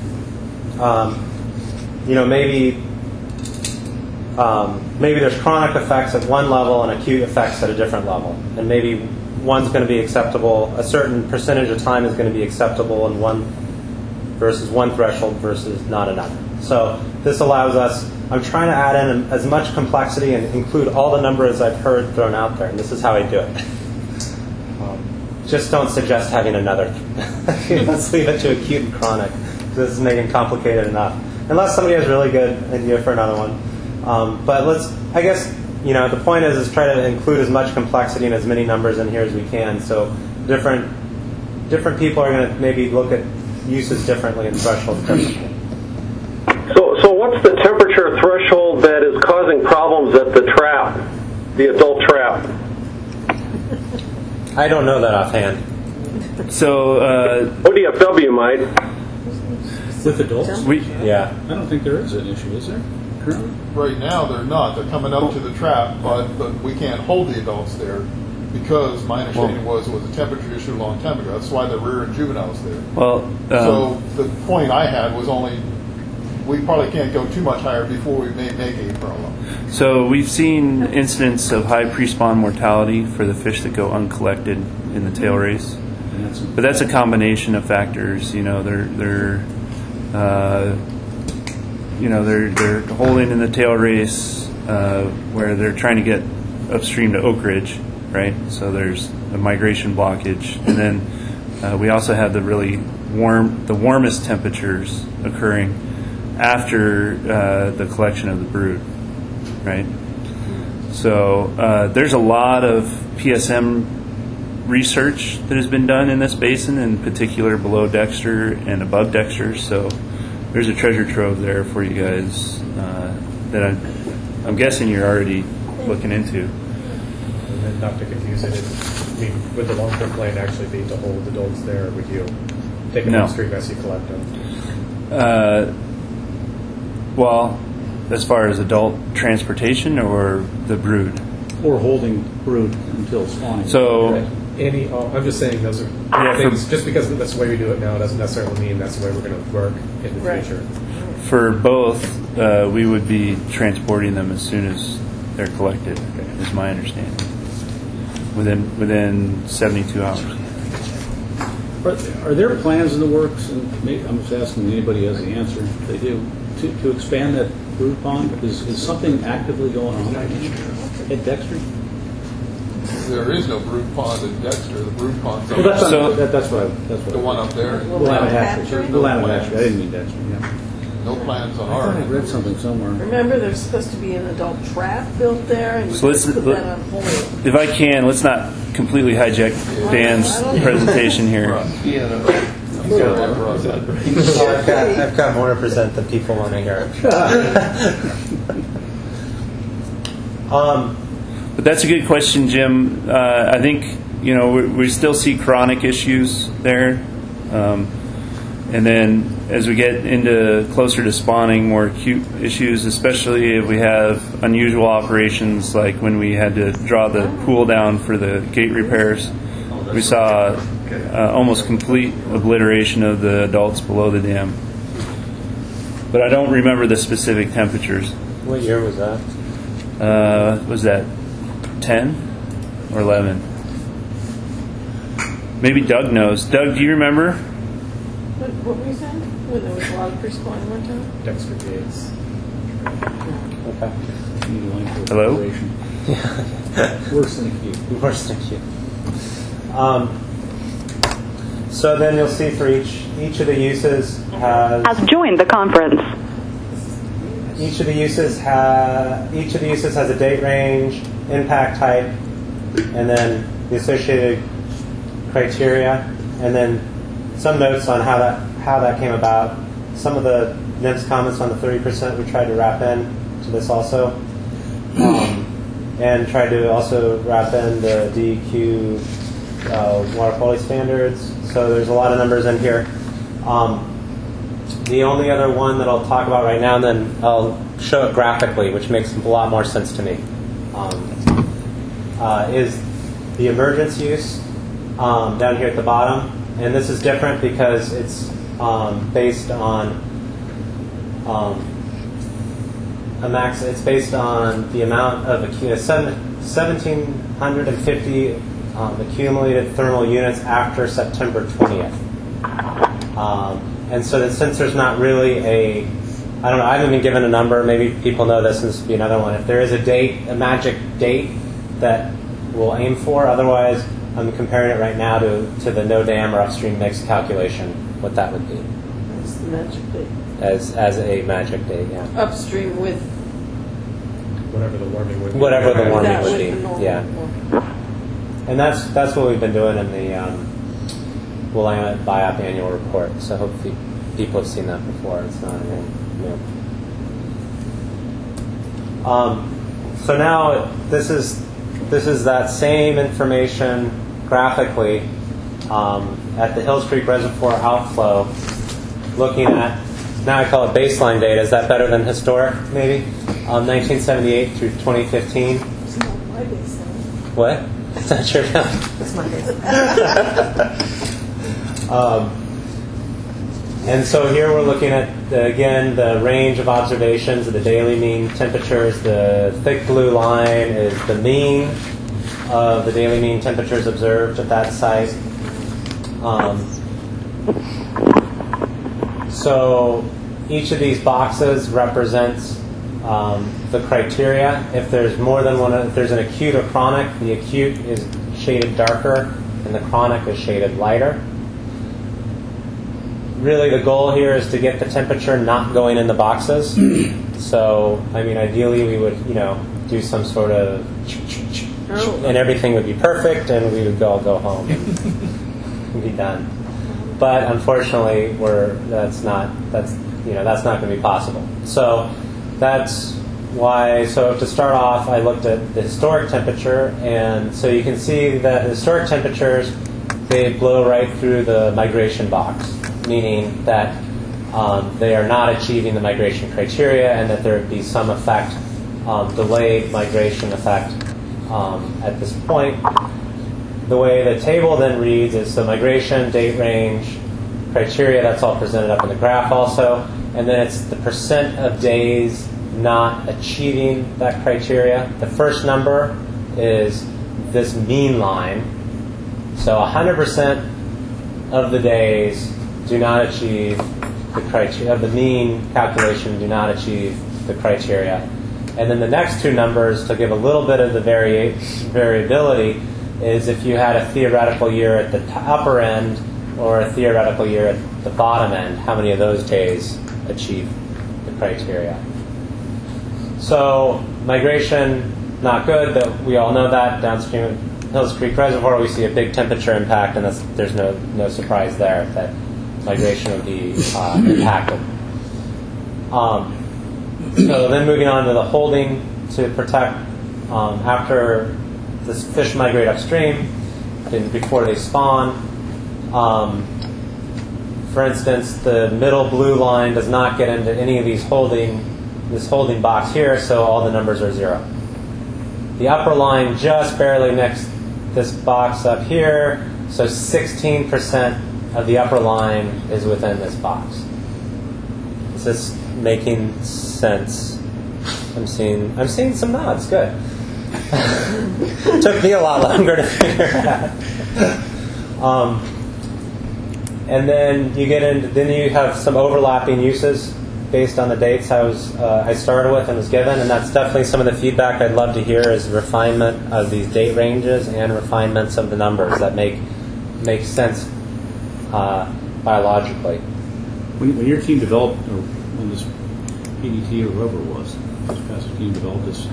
maybe there's chronic effects at one level and acute effects at a different level, and maybe one's going to be acceptable, a certain percentage of time is going to be acceptable in one versus one threshold versus not another. So this allows us, I'm trying to add in as much complexity and include all the numbers I've heard thrown out there, and this is how I do it. Just don't suggest having another. Let's leave it to acute and chronic. This is making it complicated enough. Unless somebody has a really good idea for another one. But I guess, the point is try to include as much complexity and as many numbers in here as we can. So different people are going to maybe look at uses differently and thresholds differently. So what's the temperature threshold that is causing problems at the trap, the adult trap? I don't know that offhand. So ODFW might. With adults? Yeah. I don't think there is an issue, is there? Currently? Right now, they're not. They're coming up to the trap, but we can't hold the adults there because my understanding was it was a temperature issue a long time ago. That's why they're rearing juveniles there. Well, so the point I had was we probably can't go too much higher before we may make a problem. So we've seen incidents of high pre-spawn mortality for the fish that go uncollected in the tail race, but that's a combination of factors. They're holding in the tail race where they're trying to get upstream to Oak Ridge, right? So there's a migration blockage, and then we also have the warmest temperatures occurring after the collection of the brood, right? So there's a lot of PSM research that has been done in this basin, in particular below Dexter and above Dexter. So there's a treasure trove there for you guys that I'm guessing you're already looking into. And then not to confuse it, would the long-term plan actually be to hold adults there, or would you take them upstream as you collect them? Well, as far as adult transportation or the brood? Or holding brood until spawning. So, I'm just saying those are things. Just because that's the way we do it now doesn't necessarily mean that's the way we're going to work in the future. For both, we would be transporting them as soon as they're collected, is my understanding. Within 72 hours. Are there plans in the works, and maybe I'm just asking anybody has the answer, if they do, to expand that brood pond? Is something actively going on right now at Dexter? There is no brood pond at Dexter. The brood pond's well, that's what the one up there. Willamette Hatchery. Willamette Hatchery. I didn't mean Dexter. Yeah. No plans on I ours. thought I read something somewhere. Remember, there's supposed to be an adult trap built there, and So you put that on hold. If I can, let's not completely hijack Dan's presentation here. I've got more to present than people want to hear. But that's a good question, Jim. I think we still see chronic issues there, and then as we get into closer to spawning, more acute issues, especially if we have unusual operations like when we had to draw the pool down for the gate repairs. We saw almost complete obliteration of the adults below the dam. but I don't remember the specific temperatures. What year was that? Was that 10 or 11? Maybe Doug knows. Doug, do you remember? What were you saying? When there was a lot of preschool in one time? Dexter Gates. Okay. Hello? Worse than acute. Worse than acute. So then you'll see for each of the uses has joined the conference. Each of the uses has a date range, impact type, and then the associated criteria, and then some notes on how that came about. Some of the NIMS comments on the 30% we tried to wrap in to this also, and tried to also wrap in the DEQ water quality standards. So there's a lot of numbers in here. The only other one that I'll talk about right now, and then I'll show it graphically, which makes a lot more sense to me, is the emergence use down here at the bottom. And this is different because it's based on it's based on the amount of 1,750 accumulated thermal units after September 20th. And so that since there's not really I haven't been given a number, maybe people know this, and this would be another one. If there is a magic date that we'll aim for, otherwise I'm comparing it right now to the no dam or upstream mix calculation, what that would be. That's the magic date. As a magic date, yeah. Upstream with whatever the warming would be. Whatever the warming would be, yeah. Warming. And that's what we've been doing in the Willamette BIOP annual report. So hopefully people have seen that before. It's not anything new. So now this is that same information graphically at the Hills Creek Reservoir outflow, looking at, now I call it baseline data. Is that better than historic, maybe? 1978 through 2015. It's not my baseline. What? It's not your count. It's my baseline. And so here we're looking at, again, the range of observations of the daily mean temperatures. The thick blue line is the mean of the daily mean temperatures observed at that site. So each of these boxes represents the criteria. If there's more than one, if there's an acute or chronic, the acute is shaded darker and the chronic is shaded lighter. Really the goal here is to get the temperature not going in the boxes. So, I mean, ideally we would, do some sort of and everything would be perfect and we would all go home and be done. But unfortunately, that's not going to be possible. So that's why. So to start off, I looked at the historic temperature, and so you can see that historic temperatures, they blow right through the migration box, meaning that they are not achieving the migration criteria, and that there would be some effect, delayed migration effect at this point. The way the table then reads is the migration, date range, criteria, that's all presented up in the graph also, and then it's the percent of days not achieving that criteria. The first number is this mean line. So 100% of the days do not achieve the criteria, of the mean calculation do not achieve the criteria. And then the next two numbers, to give a little bit of the variability, is if you had a theoretical year at the upper end or a theoretical year at the bottom end, how many of those days achieve the criteria. So migration, not good, but we all know that. Downstream of Hills Creek Reservoir, we see a big temperature impact, and there's no surprise there that migration would be impacted. So then moving on to the holding to protect after the fish migrate upstream and before they spawn. For instance, the middle blue line does not get into any of these this holding box here, so all the numbers are 0. The upper line just barely next this box up here, so 16% of the upper line is within this box. Is this making sense? I'm seeing some nods. Good. Took me a lot longer to figure it out. And then you get into, then you have some overlapping uses based on the dates I started with and was given, and that's definitely some of the feedback I'd love to hear is refinement of these date ranges and refinements of the numbers that make sense biologically. When your team developed, or when this PDT or whoever it was, this past team developed this,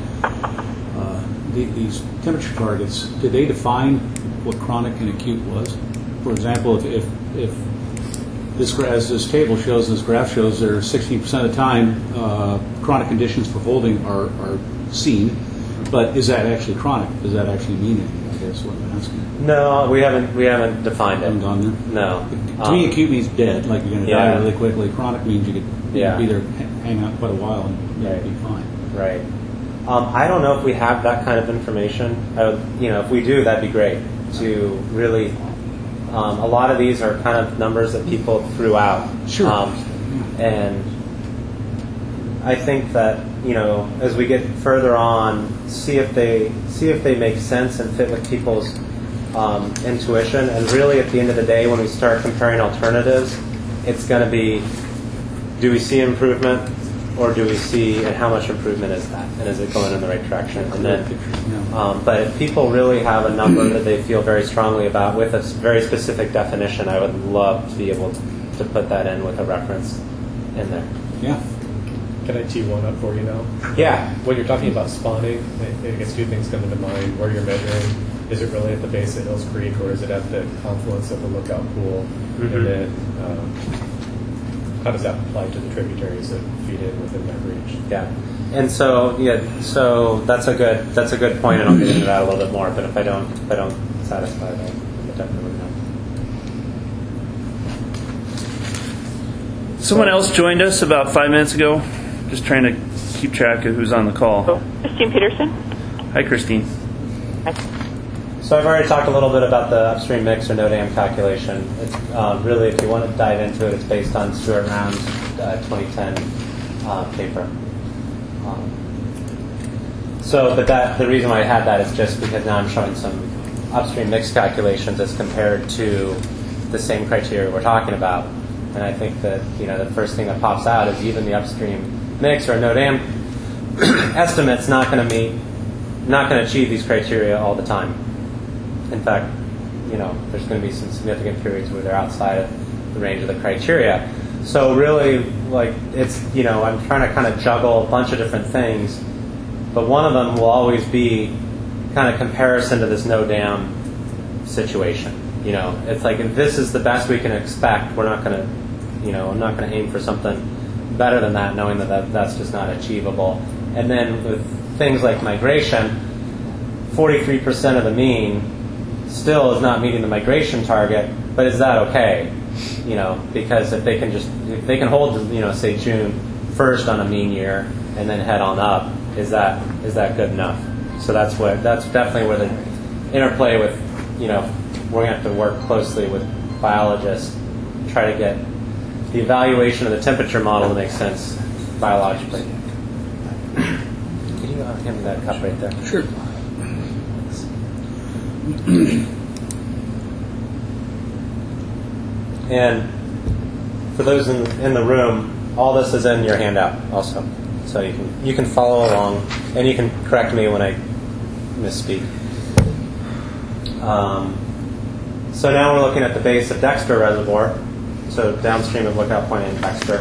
these temperature targets, did they define what chronic and acute was? For example, if this, as this table shows, this graph shows, there 16% of the time chronic conditions for holding are seen, but is that actually chronic? Does that actually mean anything? I guess what I'm asking. No, we haven't defined it. Haven't gone there? No. To me, acute means dead, like you're going to die really quickly. Chronic means you could be there hanging out quite a while and be fine. Right. I don't know if we have that kind of information. If we do, that'd be great to really. A lot of these are kind of numbers that people threw out. Sure. And I think that as we get further on, see if they make sense and fit with people's intuition. And really, at the end of the day, when we start comparing alternatives, it's going to be: do we see improvement, or do we see, and how much improvement is that, and is it going in the right direction? And then, but if people really have a number that they feel very strongly about with a very specific definition, I would love to be able to put that in with a reference in there. Yeah. Can I tee one up for you now? Yeah. When you're talking about spawning, I guess two things come into mind. Where you're measuring, is it really at the base of Hills Creek, or is it at the confluence of the Lookout Pool? Mm-hmm. And then how does that apply to the tributaries that feed in within that reach? Yeah. And so that's a good point, and I'll get into that a little bit more. But if I don't satisfy that, I'll definitely know. Someone else joined us about 5 minutes ago. Just trying to keep track of who's on the call. Christine Peterson. Hi, Christine. Hi. So I've already talked a little bit about the upstream mix or no-dam calculation. It's really, if you want to dive into it, it's based on Stuart Round's 2010 paper. But the reason why I had that is just because now I'm showing some upstream mix calculations as compared to the same criteria we're talking about. And I think that the first thing that pops out is even the upstream mix or no-dam estimate's not going to achieve these criteria all the time. In fact, there's going to be some significant periods where they're outside of the range of the criteria. So really, it's I'm trying to kind of juggle a bunch of different things, but one of them will always be kind of comparison to this no-dam situation. It's like if this is the best we can expect, we're not going to, I'm not going to aim for something better than that, knowing that that's just not achievable. And then with things like migration, 43% of the mean still is not meeting the migration target, but is that okay? Because if they can hold, say June 1st on a mean year and then head on up, is that good enough? So that's definitely where the interplay with, we're going to have to work closely with biologists, try to get the evaluation of the temperature model to make sense biologically. Can you hand me that cup right there? Sure. And for those in the room, all this is in your handout also, so you can follow along, and you can correct me when I misspeak. So now we're looking at the base of Dexter Reservoir, so downstream of Lookout Point and Dexter.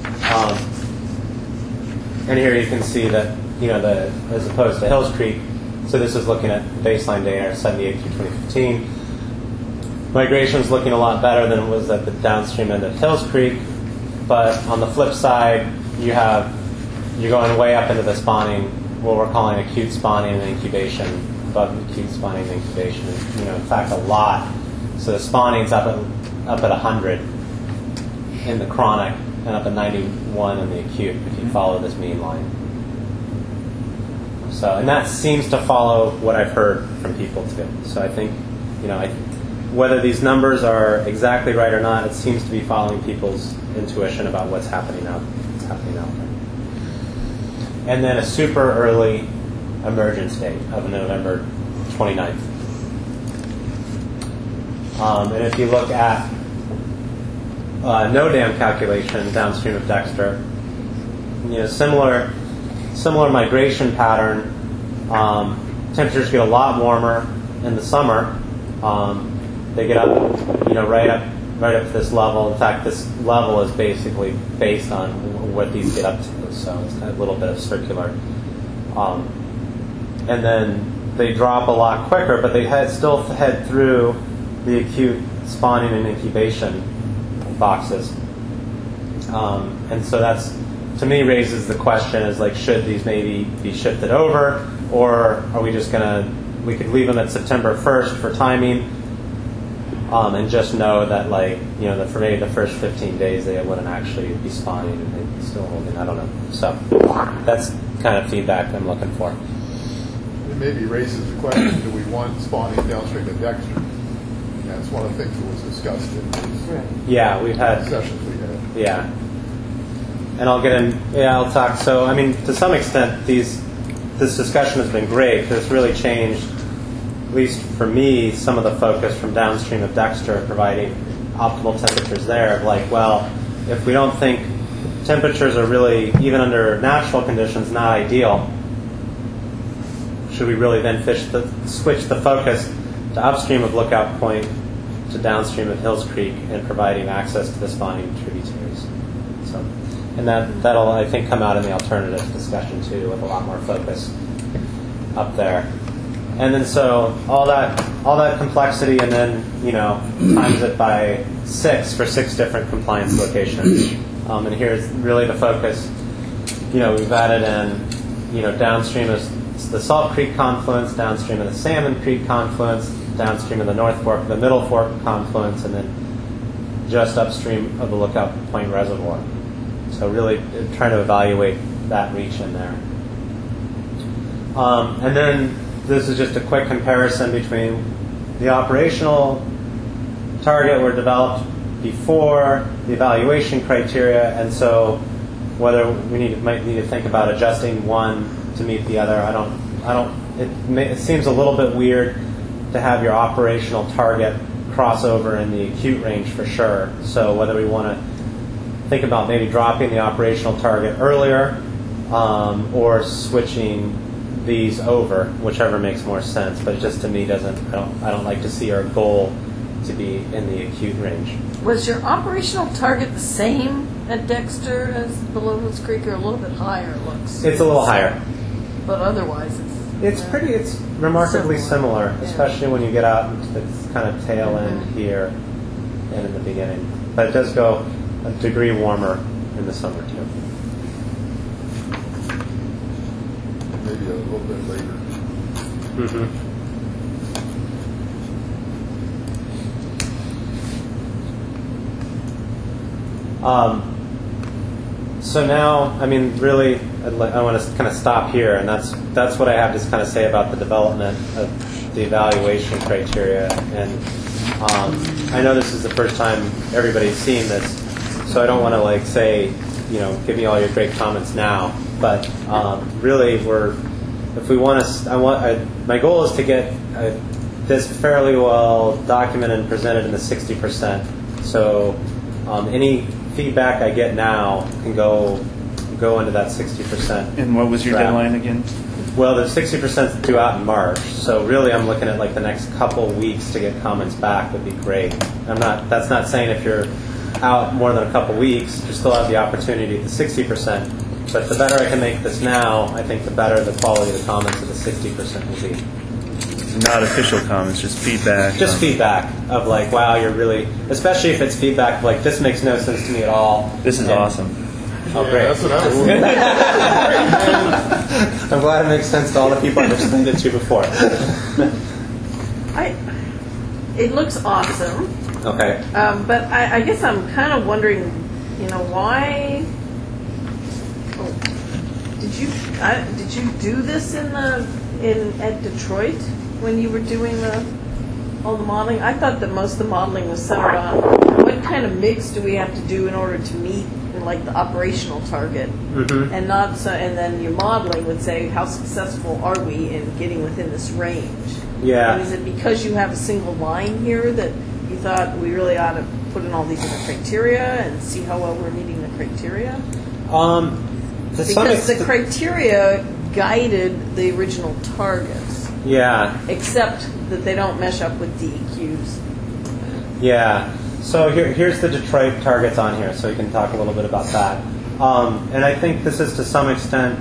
And here you can see that, as opposed to Hills Creek, so this is looking at baseline data, 78 through 2015. Migration is looking a lot better than it was at the downstream end of Hills Creek, but on the flip side, you're going way up into the spawning, what we're calling acute spawning and incubation, above acute spawning and incubation. In fact, a lot. So the spawning's up at 100 in the chronic and up at 91 in the acute if you follow this mean line. So, and that seems to follow what I've heard from people too. So I think, whether these numbers are exactly right or not, it seems to be following people's intuition about what's happening out and then a super early emergence date of November 29th. And if you look at no dam calculation downstream of Dexter, similar migration pattern. Temperatures get a lot warmer in the summer. They get up, right up to this level. In fact, this level is basically based on what these get up to. So it's a little bit of circular. And then they drop a lot quicker, but they still head through the acute spawning and incubation boxes. And so that's, to me, raises the question is like, should these maybe be shifted over, or are we just we could leave them at September 1st for timing, and just know that for maybe the first 15 days they wouldn't actually be spawning and they'd be still holding. I don't know. So that's kind of feedback I'm looking for. It maybe raises the question: do we want spawning downstream of Dexter? That's one of the things that was discussed in these we've had sessions we had. Yeah. And I'll talk. So, to some extent, this discussion has been great because it's really changed, at least for me, some of the focus from downstream of Dexter, providing optimal temperatures there. Of if we don't think temperatures are really, even under natural conditions, not ideal, should we really then switch the focus to upstream of Lookout Point to downstream of Hills Creek and providing access to the spawning tributaries? So. And that'll, I think, come out in the alternative discussion, too, with a lot more focus up there. And then so all that complexity, and then, times it by 6 for 6 different compliance locations. And here's really the focus. We've added in, downstream of the Salt Creek confluence, downstream of the Salmon Creek confluence, downstream of the North Fork, the Middle Fork confluence, and then just upstream of the Lookout Point Reservoir. So really trying to evaluate that reach in there. And then this is just a quick comparison between the operational target were developed before the evaluation criteria, and so whether we might need to think about adjusting one to meet the other. It seems a little bit weird to have your operational target cross over in the acute range for sure. So whether we want to think about maybe dropping the operational target earlier, or switching these over, whichever makes more sense. But it just to me I don't like to see our goal to be in the acute range. Was your operational target the same at Dexter as below Hills Creek, or a little bit higher? It looks. It's a little higher. But otherwise, it's remarkably similar, especially when you get out into the kind of tail end here and in the beginning. But it does go a degree warmer in the summer too. Maybe a little bit later. Mm-hmm. So now, really, I want to kind of stop here, and that's what I have to kind of say about the development of the evaluation criteria. And I know this is the first time everybody's seen this, so I don't want to say, give me all your great comments now. But really, if we want to, my goal is to get this fairly well documented and presented in the 60%. So any feedback I get now can go into that 60%. And what was your deadline again? Well, the 60% is due out in March, so really I'm looking at the next couple weeks to get comments back would be great. That's not saying if you're out more than a couple weeks, you still have the opportunity at the 60%. But the better I can make this now, I think the better the quality of the comments of the 60% will be. Not official comments, just feedback. Just feedback of wow, you're really, especially if it's feedback of this makes no sense to me at all. This is awesome. Oh, great. That's what I was saying. I'm glad it makes sense to all the people I've explained it to before. It looks awesome. Okay. But I guess I'm kind of wondering, why. Did you do this at Detroit when you were doing all the modeling? I thought that most of the modeling was centered on what kind of mix do we have to do in order to meet, like the operational target, Mhm. and not so, and then your modeling would say how successful are we in getting within this range? Yeah. And is it because you have a single line here that you thought we really ought to put in all these other criteria and see how well we're meeting the criteria? To some Because the extent, criteria guided the original targets, yeah. except that they don't mesh up with DEQs. Yeah. So here's the Detroit targets on here, so we can talk a little bit about that. And I think this is to some extent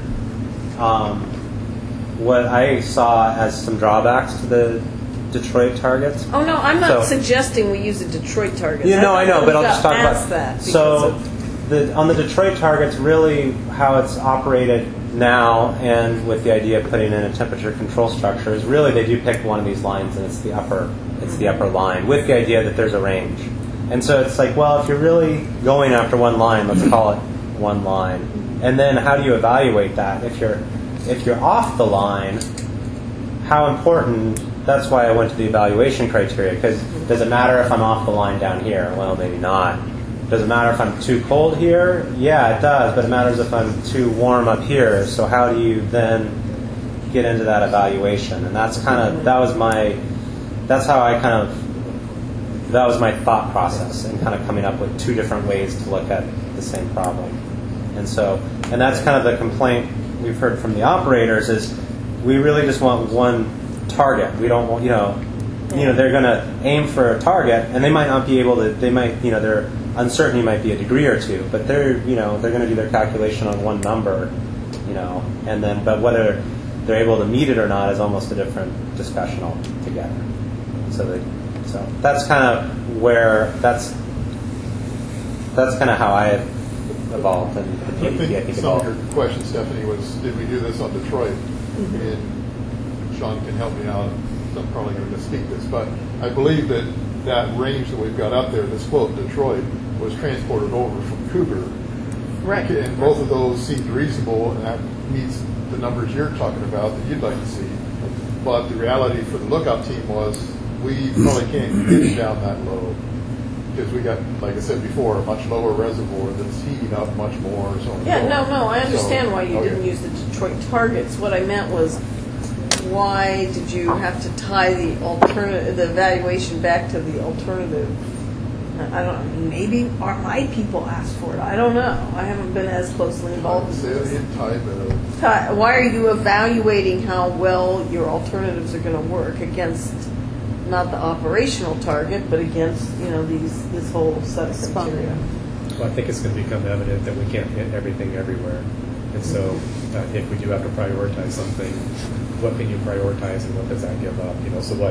what I saw as some drawbacks to the Detroit targets. Oh no, I'm not So- suggesting we use a Detroit target. Yeah, no, I know, but I'll just talk past about that. because So of- on the Detroit targets, really how it's operated now, and with the idea of putting in a temperature control structure, is really they do pick one of these lines, and it's the upper line, with the idea that there's a range. And so it's like, well, if you're really going after one line, let's call it one line. And then how do you evaluate that? If you're off the line, how important? That's why I went to the evaluation criteria, because does it matter if I'm off the line down here? Well, maybe not. Does it matter if I'm too cold here? Yeah, it does, but it matters if I'm too warm up here. So how do you then get into that evaluation? And that's that was my thought process in kind of coming up with two different ways to look at the same problem. And that's kind of the complaint we've heard from the operators is we really just want one target. We don't want, they're going to aim for a target, and they might not be able to. They might, their uncertainty might be a degree or two, but they're going to do their calculation on one number, and then, but whether they're able to meet it or not is almost a different discussion altogether. So that's kind of where that's kind of how I evolved, and the PDP I think some evolved. of your question, Stephanie, was did we do this on Detroit? And Sean can help me out. I'm probably going to misspeak this, but I believe that range that we've got up there, this quote Detroit, was transported over from Cougar. Right. And both of those seemed reasonable, and that meets the numbers you're talking about that you'd like to see. But the reality for the lookout team was we probably can't get it down that low because we got, like I said before, a much lower reservoir that's heating up much more. So on and Yeah, so on. no, I understand why you okay. didn't use the Detroit targets. What I meant was, why did you have to tie the evaluation back to the alternative? I don't. Maybe my people asked for it. I don't know. I haven't been as closely involved in this. Why are you evaluating how well your alternatives are going to work against not the operational target, but against this whole set of criteria? Well, I think it's going to become evident that we can't hit everything everywhere. And so if we do have to prioritize something, what can you prioritize and what does that give up? So what...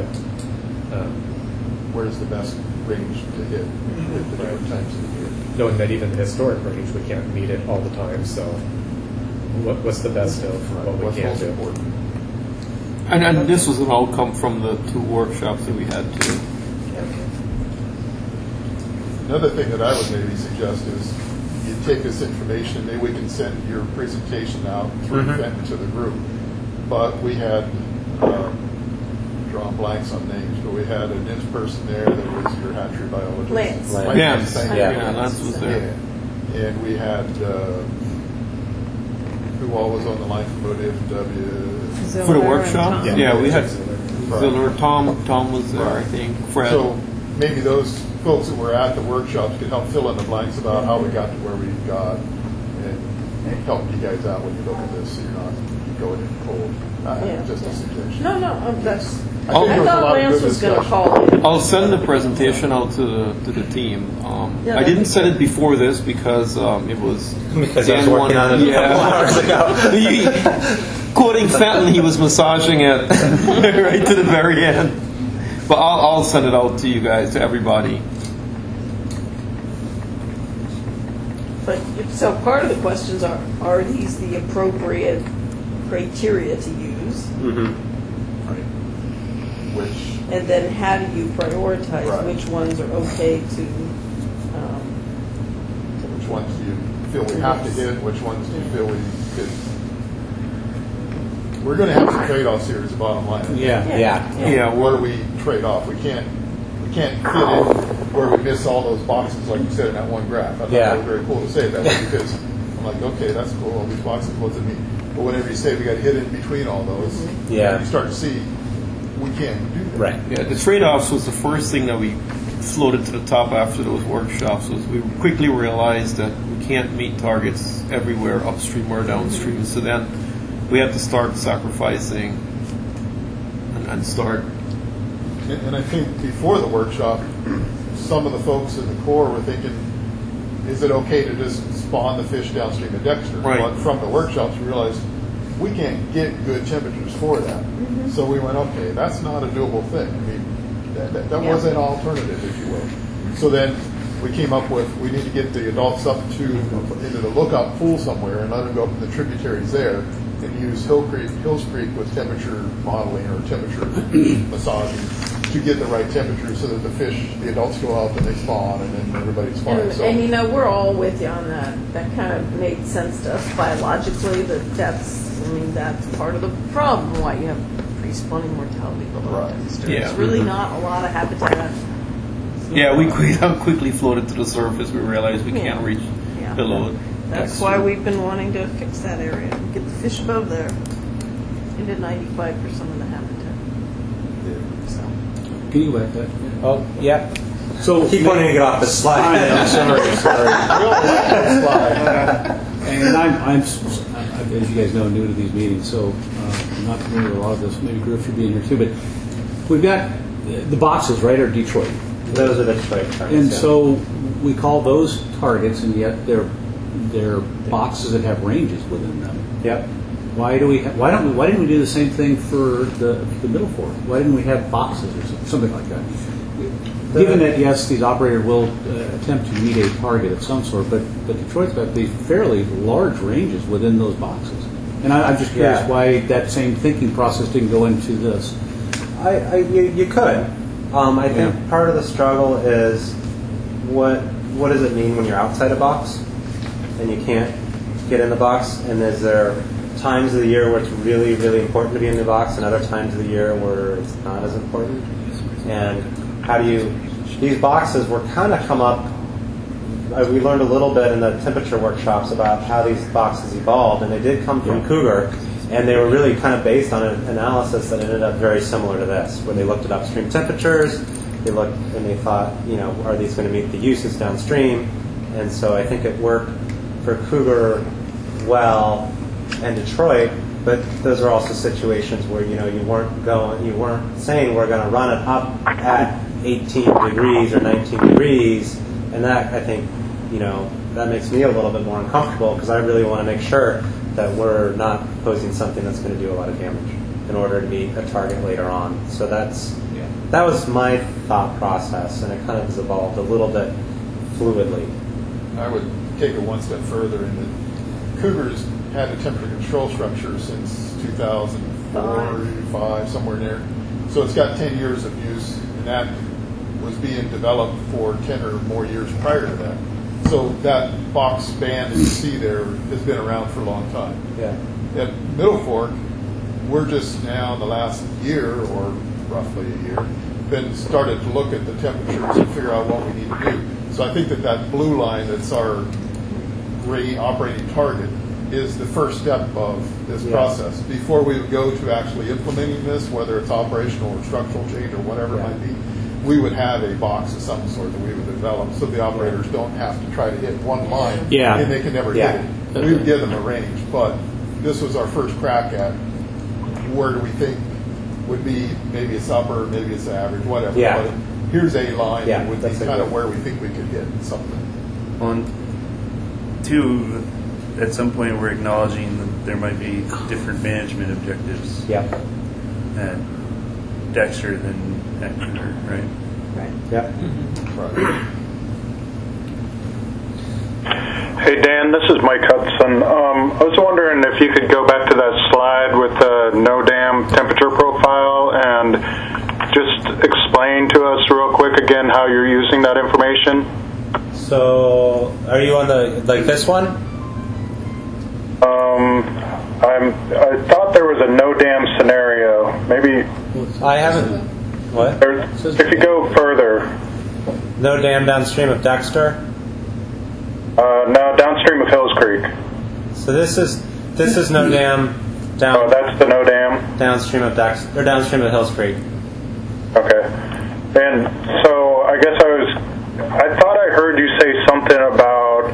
where's the best range to hit at the different times of the year? Knowing that even the historic range, we can't meet it all the time. So what's the best of what we can do? And this was an outcome from the two workshops that we had too. Another thing that I would maybe suggest is you take this information, maybe we can send your presentation out through Fenton to the group. But we had, drawn blanks on names, but we had an NIMS person there that was your hatchery biologist. Lance. Lance. Thank you. Yeah, Lance was there. Yeah. And we had, who all was on the line from ODFW? For the workshop? Yeah, we had Right. Ziller, Tom was there, I think, Fred. So maybe those folks that were at the workshops could help fill in the blanks about how we got to where we got and help you guys out when you look at this so you're not going in cold. Just a suggestion. No, that's. I think there was a thought lot of Lance good was going to discussion. call in. I'll send the presentation out to the team. Yeah, I didn't send it before this because it was Because I was working on it a couple hours ago. Quoting Fenton, he was massaging it right to the very end. But I'll send it out to you guys, to everybody. But so part of the questions are these the appropriate criteria to use? Right. Which, and then how do you prioritize which ones are okay to? Which ones do you feel we have to hit? Which ones do you feel we could? We're going to have some trade-offs here. Is the bottom line. Yeah. Where do we trade off? We can't fit in where we miss all those boxes, like you said in that one graph. I thought that was very cool to say that because I'm like, okay, that's cool, all these boxes, what does it mean? But whenever you say we got hit in between all those, you start to see we can't do that. Right. Yeah, the trade-offs was the first thing that we floated to the top after those workshops. Was we quickly realized that we can't meet targets everywhere upstream or downstream. So then we had to start sacrificing and start. And I think before the workshop, some of the folks in the Corps were thinking, is it okay to just spawn the fish downstream of Dexter? Right. But from the workshops, we realized we can't get good temperatures for that. So we went, okay, that's not a doable thing. I mean, that was an alternative, if you will. So then we came up with, we need to get the adults up to into the lookout pool somewhere and let them go up in the tributaries there and use Hills Creek with temperature modeling or temperature massaging to get the right temperature so that the fish, the adults go out and they spawn and then everybody's fine. And you know, we're all with you on that. That kind of made sense to us biologically, that's part of the problem, why you have pre-spawning mortality below Dexter. Yeah. It's really not a lot of habitat. Yeah, we quickly floated to the surface. We realized we can't reach below it. That's why we've been wanting to fix that area and get the fish above there into 95% of the habitat. Can you back that? Oh, yeah. So keep wanting to get off the slide. I know, sorry. And I'm, as you guys know, new to these meetings, so I'm not familiar with a lot of this. Maybe Griff should be in here too. But we've got the boxes, right, are Detroit. Those are the Detroit targets. And so we call those targets, and yet they're boxes that have ranges within them. Yep. Why didn't we do the same thing for the Middle Fork? Why didn't we have boxes or something like that? Given that, yes, these operators will attempt to meet a target of some sort, but Detroit's got these fairly large ranges within those boxes. And I'm just curious why that same thinking process didn't go into this. You could. I think part of the struggle is what does it mean when you're outside a box and you can't get in the box? And is there times of the year where it's really, really important to be in the box and other times of the year where it's not as important? And how do these boxes were kind of come up, we learned a little bit in the temperature workshops about how these boxes evolved, and they did come from Cougar, and they were really kind of based on an analysis that ended up very similar to this, where they looked at upstream temperatures, they looked and they thought, are these going to meet the uses downstream? And so I think it worked for Cougar well and Detroit, but those are also situations where you weren't saying we're going to run it up at 18 degrees or 19 degrees, and that I think that makes me a little bit more uncomfortable because I really want to make sure that we're not posing something that's going to do a lot of damage in order to meet a target later on. So that was my thought process, and it kind of has evolved a little bit fluidly. I would take it one step further in that Cougars had a temperature control structure since 2004, 5, somewhere near. So it's got 10 years of use, and that was being developed for 10 or more years prior to that. So that box band that you see there has been around for a long time. Yeah. At Middle Fork, we're just now in the last year, or roughly a year, been started to look at the temperatures and figure out what we need to do. So I think that blue line that's our operating target is the first step of this process. Before we would go to actually implementing this, whether it's operational or structural change or whatever it might be, we would have a box of some sort that we would develop so the operators don't have to try to hit one line and they can never hit it. We would give them a range, but this was our first crack at where do we think would be, maybe it's upper, maybe it's average, whatever. Yeah. But here's a line that would be that's kind of where we think we could hit something. Two, at some point we're acknowledging that there might be different management objectives at Dexter than at Cougar, right? Right. Yep. Hey Dan, this is Mike Hudson. I was wondering if you could go back to that slide with the no-dam temperature profile and just explain to us real quick again how you're using that information. So, are you on this one? I thought there was a no-dam scenario. Maybe I haven't. What? If you go further. No dam downstream of Dexter? No, downstream of Hills Creek. So this is no dam down. Oh, that's the no dam? Downstream of Dexter, or downstream of Hills Creek. Okay. And so I guess I thought I heard you say something about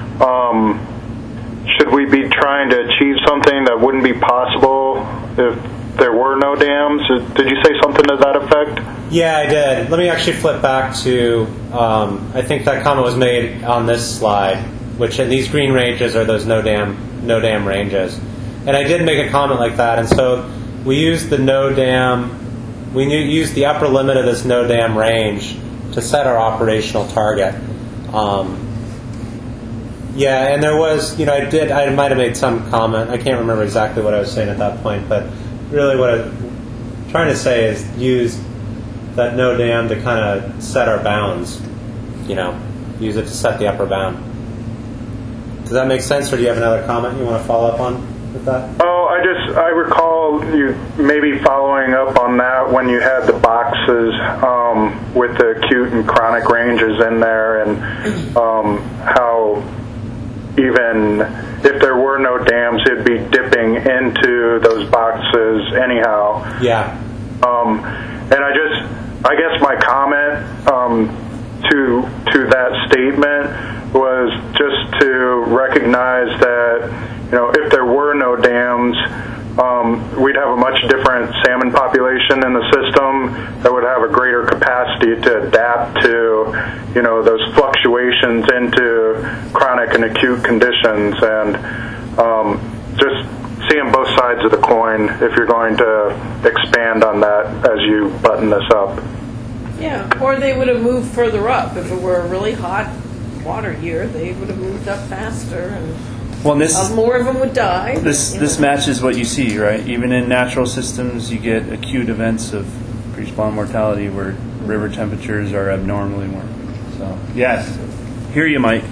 should we be trying to achieve something that wouldn't be possible if there were no dams? Did you say something to that effect? Yeah, I did. Let me actually flip back to, I think that comment was made on this slide, which these green ranges are those no dam ranges. And I did make a comment like that, and so we used the we used the upper limit of this no dam range to set our operational target. Yeah, and there was, I might have made some comment. I can't remember exactly what I was saying at that point, but really what I'm trying to say is use that no dam to kind of set our bounds. Use it to set the upper bound. Does that make sense, or do you have another comment you want to follow up on with that? Oh, I recall you maybe following up on that when you had the boxes with the acute and chronic ranges in there, and how even if there were no dams, it'd be dipping into those boxes anyhow. Yeah. And I guess my comment to that statement was just to recognize that, if there were no dams, we'd have a much different salmon population in the system that would have a greater capacity to adapt to, those fluctuations into chronic and acute conditions, and just seeing both sides of the coin if you're going to expand on that as you button this up. Yeah, or they would have moved further up. If it were a really hot water year, they would have moved up faster, and more of them would die. This matches what you see, right? Even in natural systems, you get acute events of pre-spawn mortality where river temperatures are abnormally warm. So, yes, hear you, Mike.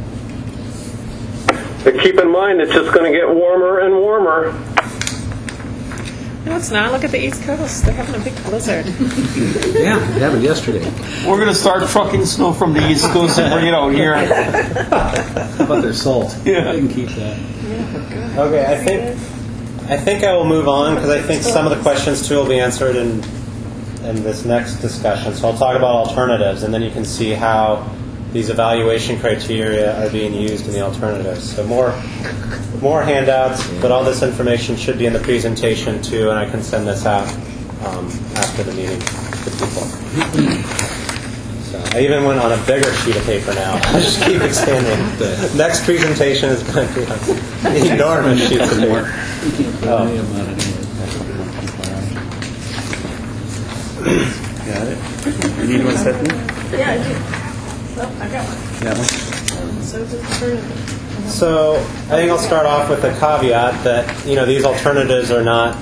But keep in mind, it's just going to get warmer and warmer. No, it's not. Look at the East Coast. They're having a big blizzard. Yeah, it happened yesterday. We're going to start trucking snow from the East Coast and bring it out here. How about their salt? Yeah. They can keep that. Yeah, okay, I think I will move on because I think some of the questions too will be answered in this next discussion. So I'll talk about alternatives, and then you can see how these evaluation criteria are being used in the alternatives. So more handouts, but all this information should be in the presentation too, and I can send this out after the meeting to people. So I even went on a bigger sheet of paper now. I just keep expanding. The next presentation is going to be an enormous sheet of paper. Got it? You need one second? Yeah, I do. Oh, I got one. Yeah. So I think I'll start off with a caveat that these alternatives are not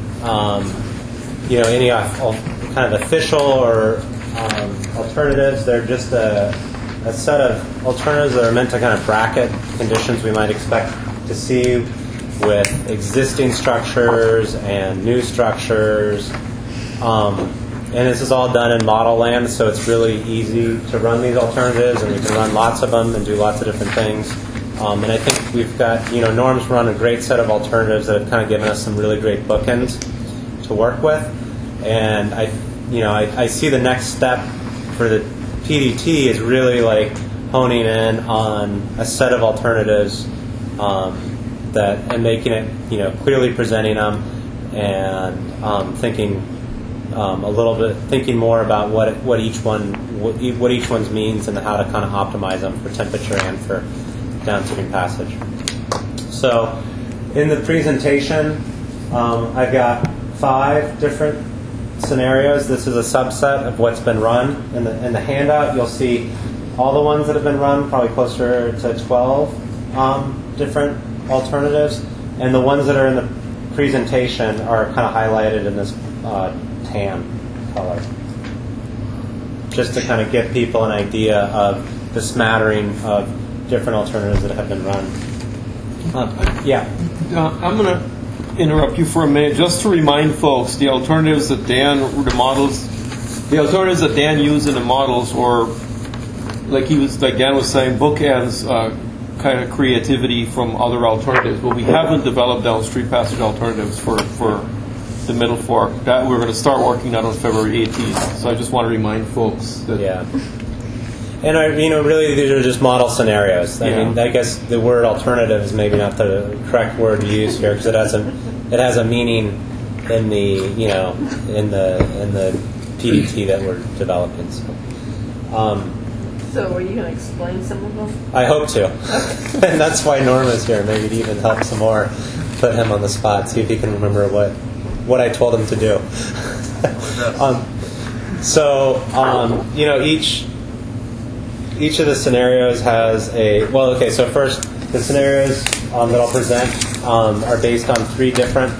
any kind of official or alternatives. They're just a set of alternatives that are meant to kind of bracket conditions we might expect to see with existing structures and new structures. And this is all done in model land, so it's really easy to run these alternatives, and we can run lots of them and do lots of different things. And I think we've got, Norm's run a great set of alternatives that have kind of given us some really great bookends to work with. And I see the next step for the PDT is really like honing in on a set of alternatives and making it, clearly presenting them and thinking more about what each one's means and how to kind of optimize them for temperature and for downstream passage. So, in the presentation, I've got 5 different scenarios. This is a subset of what's been run. In the handout, you'll see all the ones that have been run, probably closer to 12 different alternatives, and the ones that are in the presentation are kind of highlighted in this tan color, just to kind of give people an idea of the smattering of different alternatives that have been run. I'm going to interrupt you for a minute just to remind folks the alternatives that Dan used in the models were like Dan was saying, bookends kind of creativity from other alternatives, but we haven't developed downstream passage alternatives for the Middle Fork. That we're going to start working on February 18th. So I just want to remind folks that. Yeah. And really, these are just model scenarios. I mean, I guess the word alternative is maybe not the correct word to use here because it has a meaning in the in the PDT that we're developing. So are you going to explain some of them? I hope to, and that's why Norma's here. Maybe to even help some more, put him on the spot, see if he can remember what I told him to do. Each of the scenarios has so first, the scenarios that I'll present are based on three different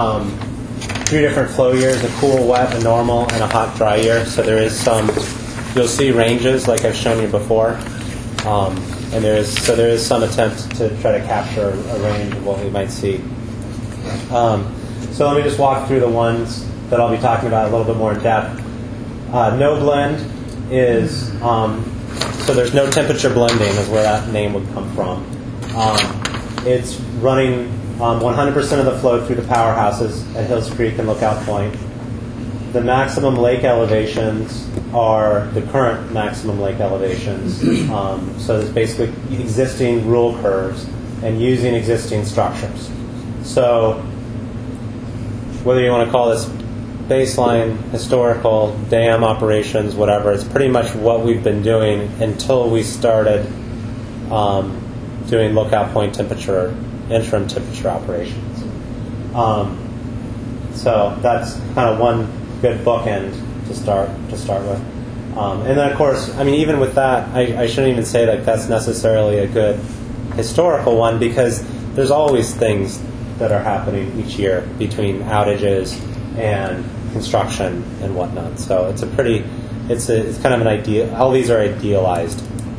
flow years: a cool, wet, a normal, and a hot, dry year. So there is you'll see ranges like I've shown you before, and there is some attempt to try to capture a range of what we might see. So let me just walk through the ones that I'll be talking about a little bit more in depth. No blend is so there's no temperature blending is where that name would come from. It's running 100% of the flow through the powerhouses at Hills Creek and Lookout Point. The maximum lake elevations are the current maximum lake elevations. So it's basically existing rule curves and using existing structures. So whether you want to call this baseline, historical, dam operations, whatever, it's pretty much what we've been doing until we started doing Lookout Point interim temperature operations. So that's kind of one good bookend to start with. And then, of course, I mean, even with that, I shouldn't even say that that's necessarily a good historical one because there's always things that are happening each year between outages and construction and whatnot. So it's kind of an idea. All these are idealized.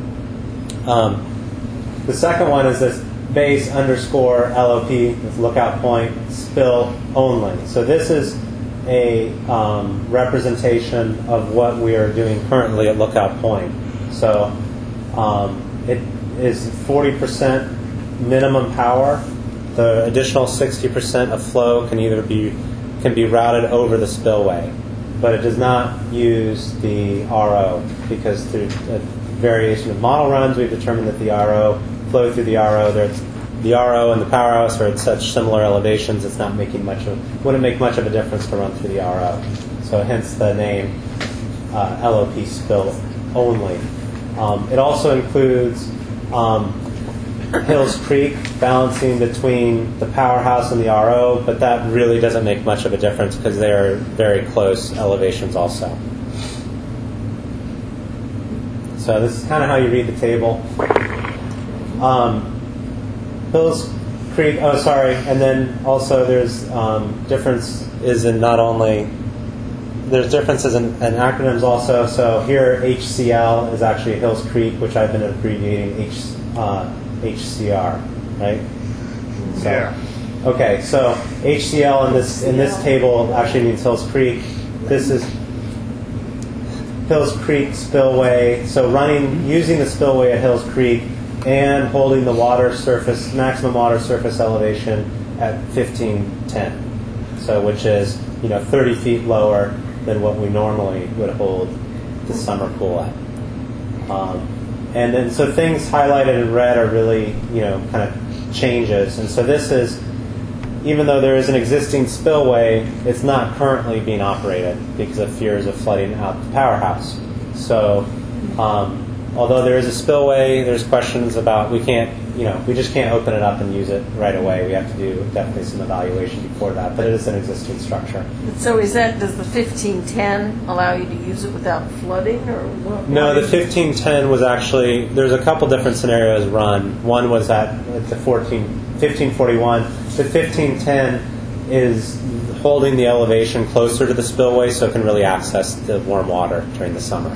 The second one is this base _ LOP with Lookout Point spill only. So this is a representation of what we are doing currently at Lookout Point. So it is 40% minimum power. The additional 60% of flow can be routed over the spillway, but it does not use the RO because through a variation of model runs, we've determined that the RO flow through the RO. The RO and the powerhouse are at such similar elevations, it's not wouldn't make much of a difference to run through the RO. So hence the name LOP spill only. It also includes Hills Creek balancing between the powerhouse and the RO, but that really doesn't make much of a difference because they are very close elevations also. So this is kind of how you read the table. Hills Creek, and then also there's differences in acronyms also. So here HCL is actually Hills Creek, which I've been abbreviating HCR, right? So, yeah. Okay, so HCL in this table actually means Hills Creek. This is Hills Creek spillway. So using the spillway at Hills Creek and holding the maximum water surface elevation at 1510. So which is 30 feet lower than what we normally would hold the summer pool at. And then, so things highlighted in red are really, kind of changes. And so this is, even though there is an existing spillway, it's not currently being operated because of fears of flooding out the powerhouse. So, although there is a spillway, there's questions about we just can't open it up and use it right away. We have to do definitely some evaluation before that, but it is an existing structure. So does the 1510 allow you to use it without flooding, or what? No, the 1510 was actually, there's a couple different scenarios run. One was at the 1541. The 1510 is holding the elevation closer to the spillway so it can really access the warm water during the summer.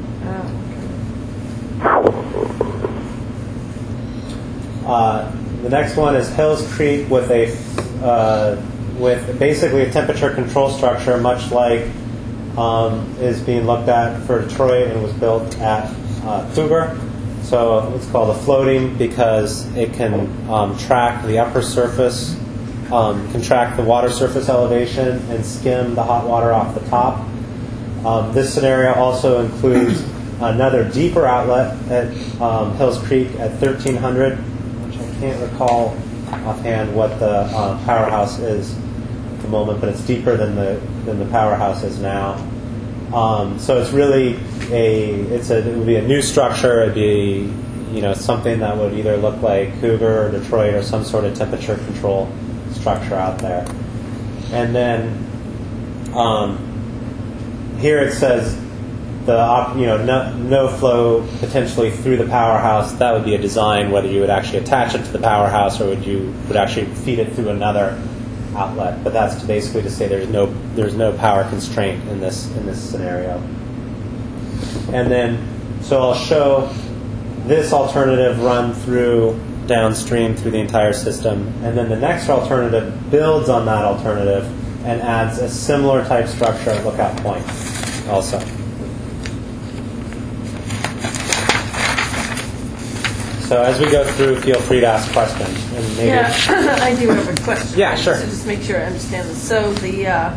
The next one is Hills Creek with basically a temperature control structure, much like is being looked at for Detroit and was built at Cougar. So it's called a floating because it can track the upper surface, can track the water surface elevation and skim the hot water off the top. This scenario also includes another deeper outlet at Hills Creek at 1300, which I can't recall offhand what the powerhouse is at the moment, but it's deeper than the powerhouse is now. So it's really it would be a new structure. It'd be something that would either look like Cougar or Detroit or some sort of temperature control structure out there. And then here it says no flow potentially through the powerhouse. That would be a design, whether you would actually attach it to the powerhouse or would actually feed it through another outlet. But that's basically to say there's no power constraint in this scenario. And then so I'll show this alternative run through downstream through the entire system, and then the next alternative builds on that alternative and adds a similar type structure at Lookout Point also. So as we go through, feel free to ask questions. And maybe I do have a question. Yeah, sure. So just make sure I understand this. So the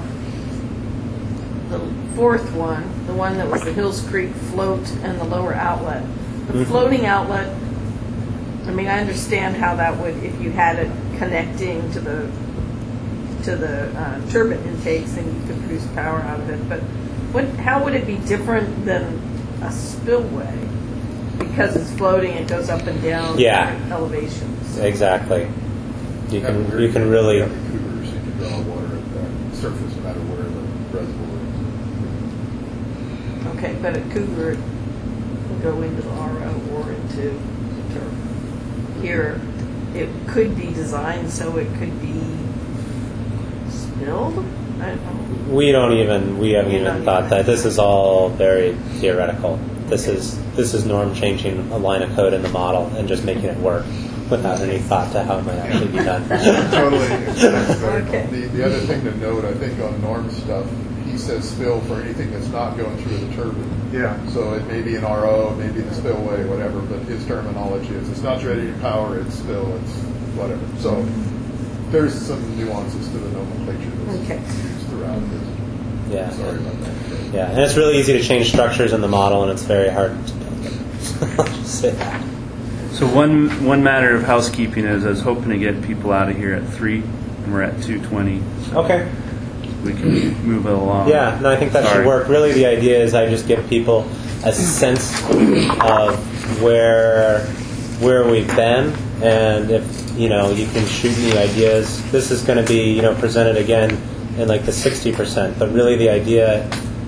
fourth one, the one that was the Hills Creek float and the lower outlet, the floating outlet. I mean, I understand how that would, if you had it connecting to the turbine intakes, and you could produce power out of it. But how would it be different than a spillway? Because it's floating, it goes up and down different elevations. Exactly. You can really. Cougars, you can draw water at that surface no matter where the reservoir is. Okay, but a Cougar will go into the RO or into the turbine. Here, it could be designed so it could be spilled. I don't know. We haven't even thought that. This is all very theoretical. This is Norm changing a line of code in the model and just making it work without any thought to how it might actually be done. Totally. Okay. The other thing to note, I think, on Norm's stuff, he says spill for anything that's not going through the turbine. Yeah. So it may be an RO, it may be the spillway, whatever, but his terminology is it's not ready to power, it's spill, it's whatever. So there's some nuances to the nomenclature that's used throughout this. Yeah. Sorry about that. Yeah, and it's really easy to change structures in the model, and it's very hard to build it. I'll just say that. So one matter of housekeeping is I was hoping to get people out of here at 3, and we're at 2:20. So okay. We can move it along. Yeah, no, I think that should work. Really, the idea is I just give people a sense of where we've been, and if you can shoot me ideas. This is going to be presented again in like the 60%, but really the idea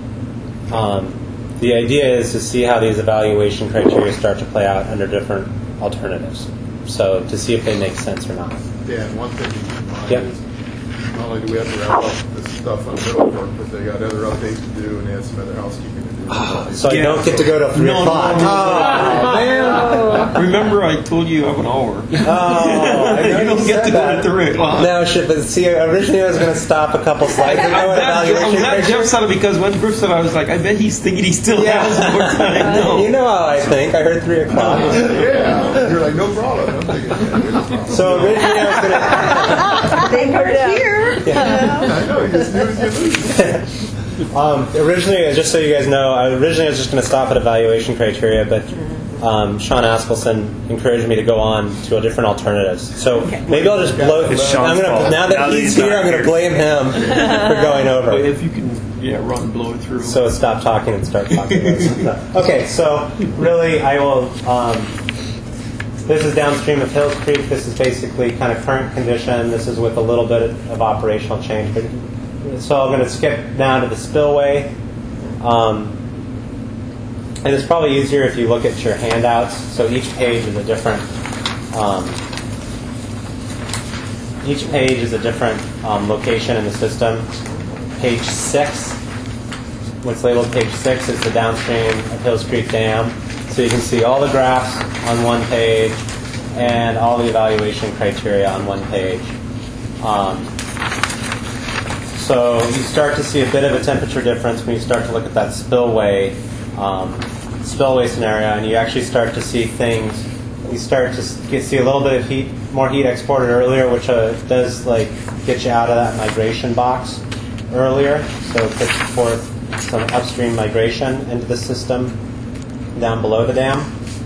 is to see how these evaluation criteria start to play out under different alternatives. So to see if they make sense or not. Yeah, and one thing to keep in mind is not only do we have to wrap up this stuff on Middlebrook, but they got other updates to do and they have some other housekeeping to do. So I don't get to go to 3 o'clock. Oh, man. Remember I told you you have an hour. You don't get to go to 3 o'clock. No, shit, but see, originally I was going to stop a couple slides ago at evaluation. Jeff said it because when Bruce said, I was like, I bet he's thinking he still has more time. No. You know how I think. I heard 3 o'clock. Yeah. You're like, no problem. I'm thinking, no problem. So originally I was going to... They were here. I know, you just lose. Originally, just so you guys know, I was just going to stop at evaluation criteria, but Sean Askelson encouraged me to go on to different alternatives. So maybe I'll just blow. Now that he's here, I'm going to blame him for going over. If you can, blow it through. So stop talking and start talking. Okay, so really, I will. This is downstream of Hills Creek. This is basically kind of current condition. This is with a little bit of operational change, but. So I'm going to skip down to the spillway. And it's probably easier if you look at your handouts. So each page is a different location in the system. Page 6, what's labeled page 6 is the downstream of Hills Creek Dam. So you can see all the graphs on one page and all the evaluation criteria on one page. So you start to see a bit of a temperature difference when you start to look at that spillway spillway scenario, and you actually start to see things. You start to see a little bit of heat, more heat exported earlier, which does like get you out of that migration box earlier. So it puts forth some upstream migration into the system down below the dam.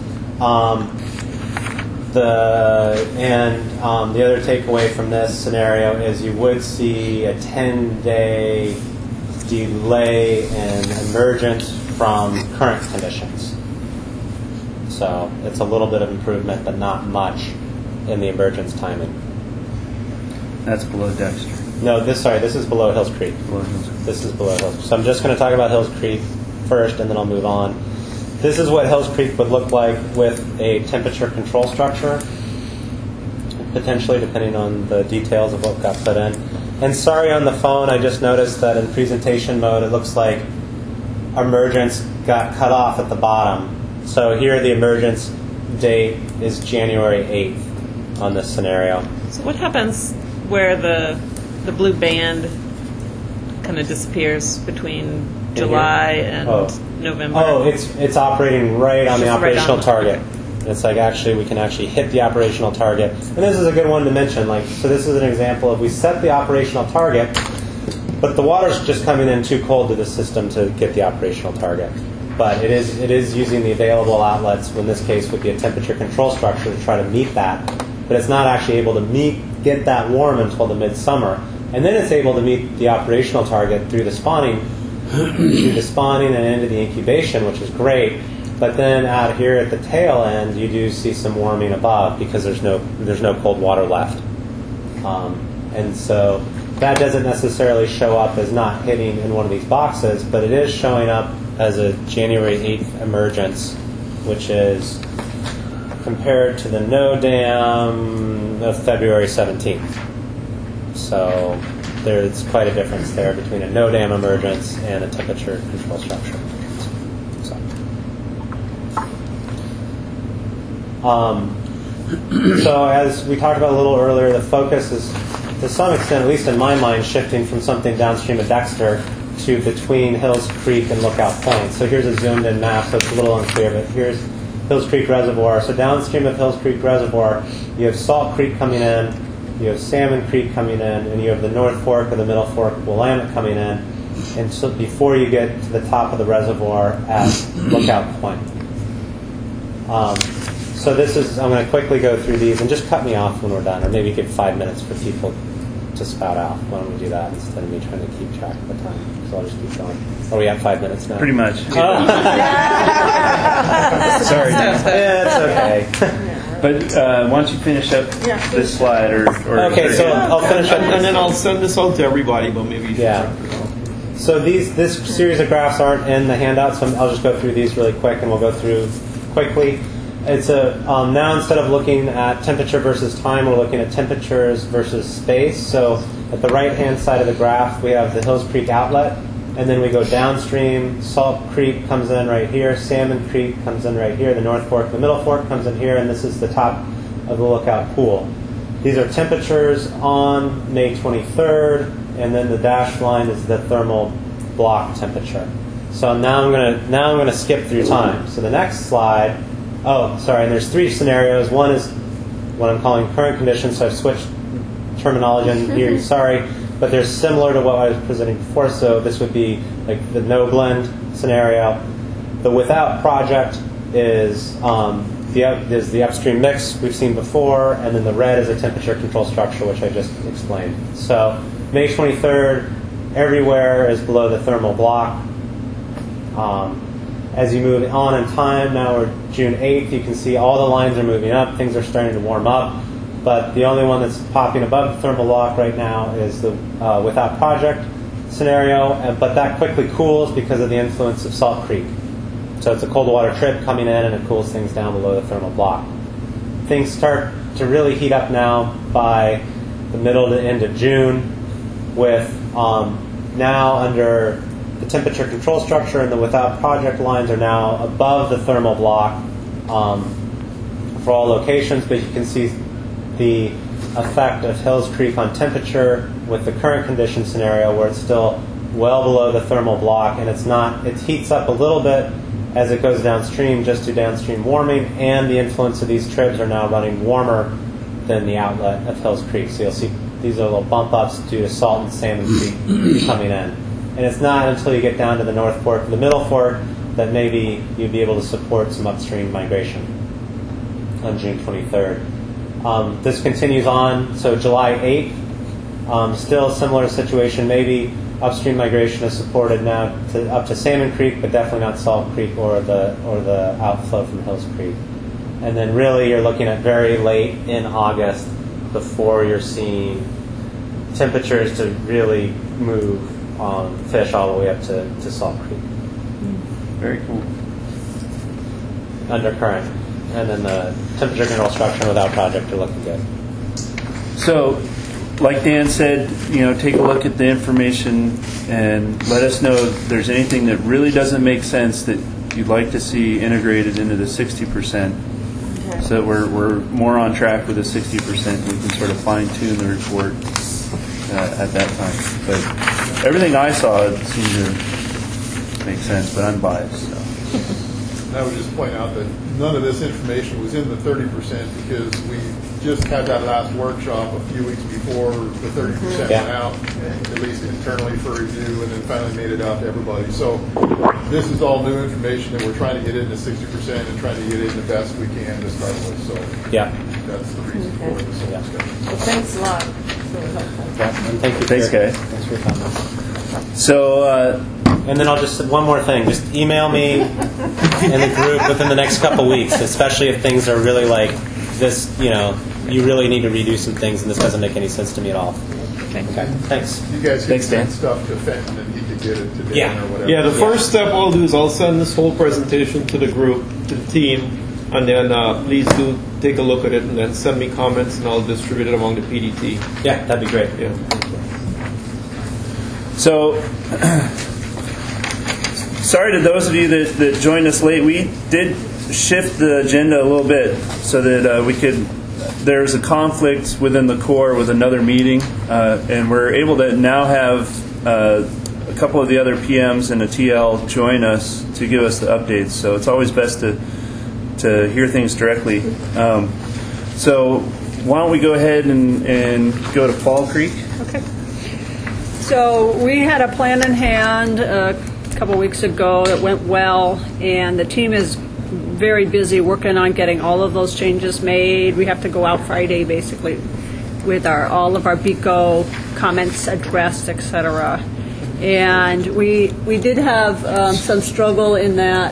The other takeaway from this scenario is you would see a 10-day delay in emergence from current conditions. So it's a little bit of improvement, but not much in the emergence timing. That's below Dexter. No, this is below Hills Creek. This is below Hills. So I'm just going to talk about Hills Creek first, and then I'll move on. This is what Hills Creek would look like with a temperature control structure, potentially, depending on the details of what got put in. And sorry, on the phone, I just noticed that in presentation mode, it looks like emergence got cut off at the bottom. So here the emergence date is January 8th on this scenario. So what happens where the blue band kind of disappears between July and November? Oh, it's operating right on the operational target. It's like we can actually hit the operational target. And this is a good one to mention. So this is an example of we set the operational target, but the water's just coming in too cold to the system to get the operational target. But it is using the available outlets, in this case would be a temperature control structure, to try to meet that. But it's not actually able to get that warm until the midsummer. And then it's able to meet the operational target through the spawning and into the incubation, which is great. But then out here at the tail end, you do see some warming above because there's no cold water left. And so that doesn't necessarily show up as not hitting in one of these boxes, but it is showing up as a January 8th emergence, which is compared to the no dam of February 17th. So there's quite a difference there between a no dam emergence and a temperature control structure. So as we talked about a little earlier, the focus is, to some extent, at least in my mind, shifting from something downstream of Dexter to between Hills Creek and Lookout Point. So here's a zoomed-in map, so it's a little unclear, but here's Hills Creek Reservoir. So downstream of Hills Creek Reservoir, you have Salt Creek coming in, you have Salmon Creek coming in, and you have the North Fork or the Middle Fork Willamette coming in. And so before you get to the top of the reservoir at Lookout Point. So I'm going to quickly go through these, and just cut me off when we're done, or maybe give 5 minutes for people to spout out. Why don't we do that instead of me trying to keep track of the time? So I'll just keep going. Are we at 5 minutes now? Pretty much. Sorry. Yeah, it's okay. But why don't you finish up this slide? Okay, so I'll finish up. And then I'll send this out to everybody, but maybe you should check it out. So this series of graphs aren't in the handout, so I'll just go through these really quick, and we'll go through quickly. It's now instead of looking at temperature versus time, we're looking at temperatures versus space. So at the right-hand side of the graph, we have the Hills Creek outlet, and then we go downstream. Salt Creek comes in right here. Salmon Creek comes in right here. The North Fork, the Middle Fork comes in here, and this is the top of the Lookout Pool. These are temperatures on May 23rd, and then the dashed line is the thermal block temperature. So now I'm going to skip through time. So the next slide. And there's three scenarios. One is what I'm calling current conditions, so I've switched terminology in here, sorry, but they're similar to what I was presenting before, so this would be like the no blend scenario. The without project is the upstream mix we've seen before, and then the red is a temperature control structure, which I just explained. So May 23rd, everywhere is below the thermal block. As you move on in time, now we're June 8th, you can see all the lines are moving up, things are starting to warm up, but the only one that's popping above the thermal block right now is the without project scenario, but that quickly cools because of the influence of Salt Creek. So it's a cold water trip coming in, and it cools things down below the thermal block. Things start to really heat up now by the middle to end of June, with now under the temperature control structure and the without project lines are now above the thermal block for all locations, but you can see the effect of Hills Creek on temperature with the current condition scenario where it's still well below the thermal block, and it heats up a little bit as it goes downstream, just to downstream warming, and the influence of these tribs are now running warmer than the outlet of Hills Creek. So you'll see these are little bump ups due to Salt and Salmon Creek coming in. And it's not until you get down to the North Fork, the Middle Fork, that maybe you'd be able to support some upstream migration on June 23rd. This continues on, so July 8th, still similar situation. Maybe upstream migration is supported now up to Salmon Creek, but definitely not Salt Creek or the outflow from Hills Creek. And then really you're looking at very late in August before you're seeing temperatures to really move fish all the way up to Salt Creek. Very cool. Undercurrent. And then the temperature control structure without project are looking good. So, like Dan said, take a look at the information and let us know if there's anything that really doesn't make sense that you'd like to see integrated into the 60%, so that we're more on track with the 60%. We can sort of fine-tune the report at that time. But everything I saw seemed to make sense, but I'm biased. So. I would just point out that none of this information was in the 30% because we just had that last workshop a few weeks before the 30% went out, at least internally for review, and then finally made it out to everybody. So this is all new information that we're trying to get into 60% and trying to get in the best we can to start with. So that's the reason for this whole discussion. Well, thanks a lot. Really helpful. Yeah, and thank you. Thanks, guys. Thanks for your comments. So, and then I'll just one more thing. Just email me in the group within the next couple weeks, especially if things are really like this. You really need to redo some things, and this doesn't make any sense to me at all. Okay. Thanks. You guys can Thanks, Dan. send stuff to Fenton, and he could get it to Dan or whatever. Yeah, the first step I'll do is I'll send this whole presentation to the group, to the team, and then please do take a look at it and then send me comments, and I'll distribute it among the PDT. Yeah, that'd be great. Yeah. So, sorry to those of you that joined us late. We did shift the agenda a little bit so that we could. There's a conflict within the Corps with another meeting, and we're able to now have a couple of the other PMs and a TL join us to give us the updates. So it's always best to hear things directly. So why don't we go ahead and go to Fall Creek? Okay. So we had a plan in hand a couple weeks ago that went well, and the team is very busy working on getting all of those changes made. We have to go out Friday, basically, with all of our BECO comments addressed, etc. And we did have some struggle in that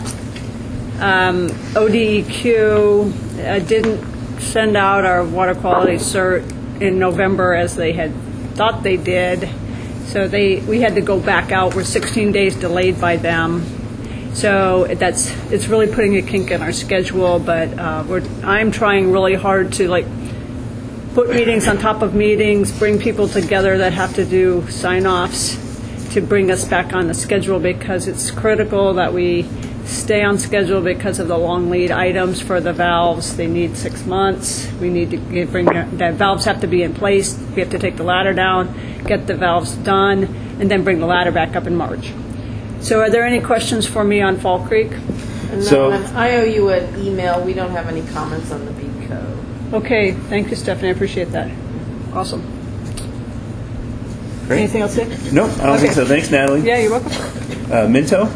ODEQ didn't send out our water quality cert in November as they had thought they did. So we had to go back out. We're 16 days delayed by them. So it's really putting a kink in our schedule, but I'm trying really hard to put meetings on top of meetings, bring people together that have to do sign-offs to bring us back on the schedule, because it's critical that we stay on schedule because of the long lead items for the valves. They need 6 months. We need to the valves have to be in place. We have to take the ladder down, get the valves done, and then bring the ladder back up in March. So are there any questions for me on Fall Creek? No, I owe you an email. We don't have any comments on the BECO. Okay, thank you, Stephanie. I appreciate that. Awesome. Great. Anything else, Dick? No, I don't think so. Thanks, Natalie. Yeah, you're welcome. Minto?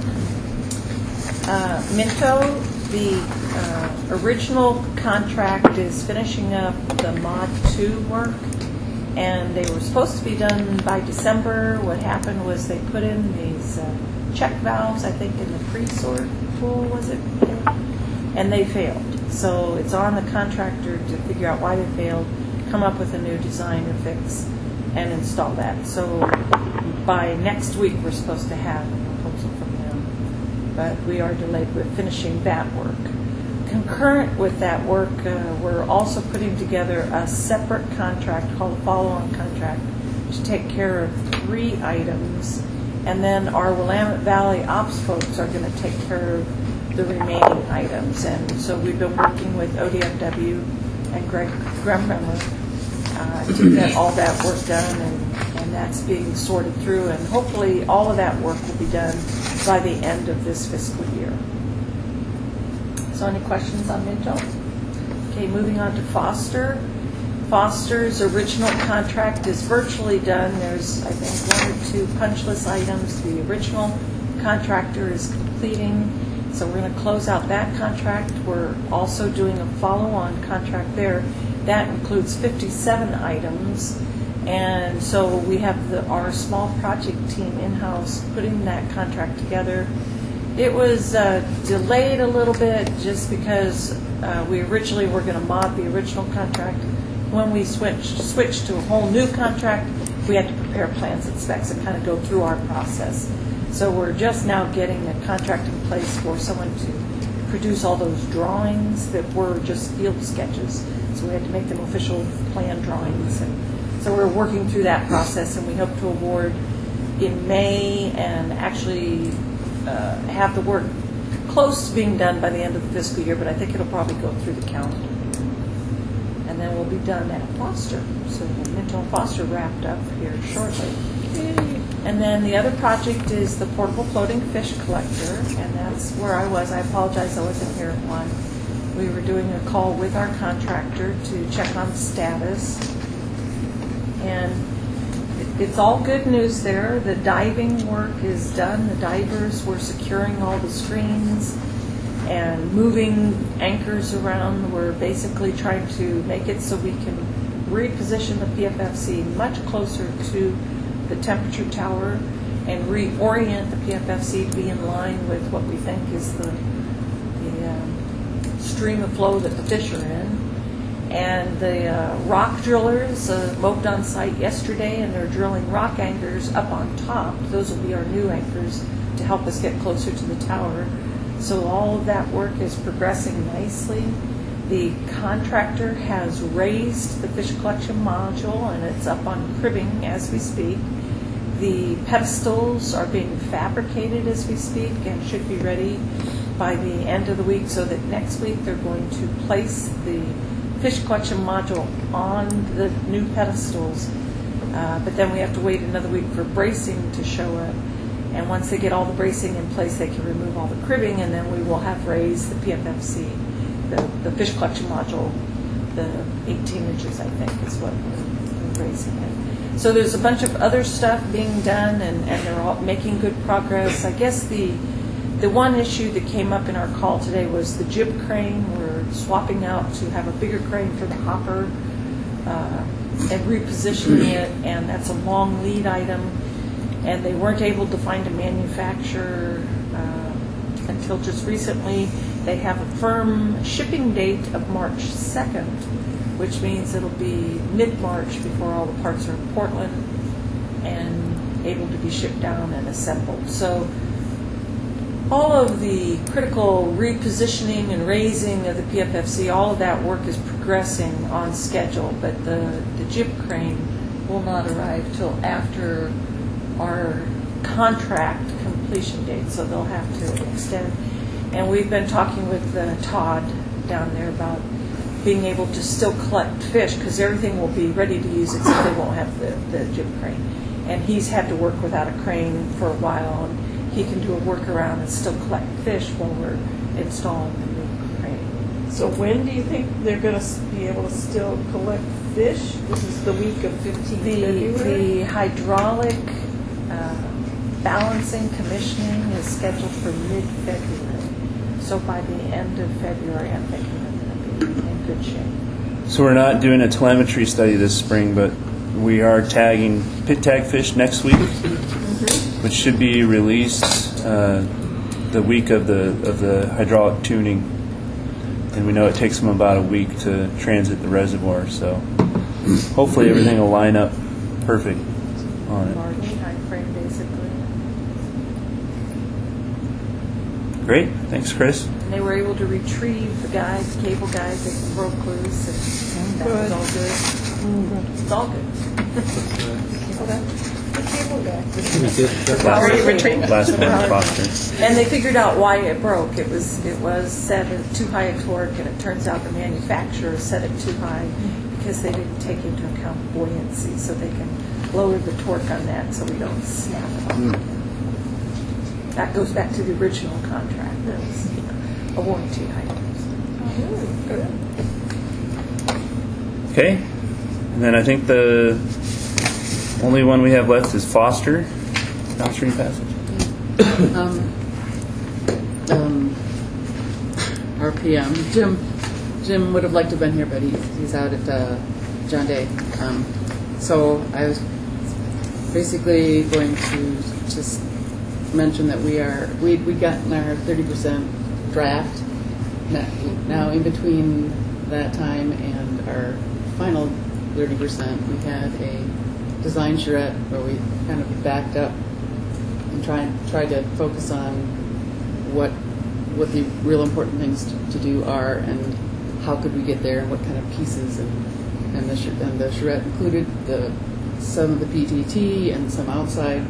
Minto, the original contract is finishing up the Mod 2 work, and they were supposed to be done by December. What happened was they put in these check valves, I think, in the pre-sort pool, was it? And they failed. So it's on the contractor to figure out why they failed, come up with a new design or fix, and install that. So by next week, we're supposed to have a proposal from them. But we are delayed with finishing that work. Concurrent with that work, we're also putting together a separate contract called a follow-on contract to take care of 3 items. And then our Willamette Valley Ops folks are going to take care of the remaining items. And so we've been working with ODFW and Greg Grumbremmer to get all that work done, and that's being sorted through. And hopefully all of that work will be done by the end of this fiscal year. So any questions on Minto? Okay, moving on to Foster. Foster's original contract is virtually done. There's, I think, 1 or 2 punch list items the original contractor is completing. So we're going to close out that contract. We're also doing a follow-on contract there. That includes 57 items. And so we have our small project team in-house putting that contract together. It was delayed a little bit just because we originally were going to mod the original contract. When we switched to a whole new contract, we had to prepare plans and specs and kind of go through our process. So we're just now getting a contract in place for someone to produce all those drawings that were just field sketches. So we had to make them official plan drawings. And so we're working through that process, and we hope to award in May and actually have the work close to being done by the end of the fiscal year, but I think it'll probably go through the calendar. And then we'll be done at Foster. So Minto and Foster wrapped up here shortly. And then the other project is the portable floating fish collector, and that's where I was. I apologize I wasn't here at 1. We were doing a call with our contractor to check on status. And it's all good news there. The diving work is done. The divers were securing all the screens and moving anchors around. We're basically trying to make it so we can reposition the PFFC much closer to the temperature tower and reorient the PFFC to be in line with what we think is the stream of flow that the fish are in. And the rock drillers mowed on site yesterday, and they're drilling rock anchors up on top. Those will be our new anchors to help us get closer to the tower. So all of that work is progressing nicely. The contractor has raised the fish collection module, and it's up on cribbing as we speak. The pedestals are being fabricated as we speak and should be ready by the end of the week, so that next week they're going to place the fish collection module on the new pedestals. But then we have to wait another week for bracing to show up. And once they get all the bracing in place, they can remove all the cribbing, and then we will have raised the PFFC, the fish collection module, the 18 inches, I think, is what we're raising it. So there's a bunch of other stuff being done, and they're all making good progress. I guess the one issue that came up in our call today was the jib crane. We're swapping out to have a bigger crane for the hopper and repositioning it, and that's a long lead item. And they weren't able to find a manufacturer until just recently. They have a firm shipping date of March 2nd, which means it'll be mid-March before all the parts are in Portland and able to be shipped down and assembled. So all of the critical repositioning and raising of the PFFC, all of that work is progressing on schedule, but the jib crane will not arrive till after our contract completion date, so they'll have to extend. And we've been talking with Todd down there about being able to still collect fish, because everything will be ready to use except they won't have the jib crane. And he's had to work without a crane for a while, and he can do a workaround and still collect fish while we're installing the new crane. So when do you think they're going to be able to still collect fish? This is the week of 15th February? The hydraulic balancing commissioning is scheduled for mid-February. So by the end of February, I'm thinking I'm going to be in good shape. So we're not doing a telemetry study this spring, but we are tagging pit tag fish next week, which should be released the week of the hydraulic tuning. And we know it takes them about a week to transit the reservoir, so hopefully everything will line up perfect on it. March time frame, basically. Great, thanks, Chris. And they were able to retrieve the guides, cable guides that broke loose, and that was all good. It's all good. Last one, Foster. And they figured out why it broke. It was set at too high a torque, and it turns out the manufacturer set it too high because they didn't take into account buoyancy, so they can lower the torque on that so we don't snap it off. That goes back to the original contract. warranty items. Okay. And then I think the only one we have left is Foster, downstream passage. RPM. Jim would have liked to have been here, but he's out at John Day. So I was basically going to just mention that we'd gotten our 30% draft. Now in between that time and our final 30%, we had a design charrette where we kind of backed up and tried to focus on what the real important things to do are and how could we get there and what kind of pieces and the charrette included some of the PTT and some outside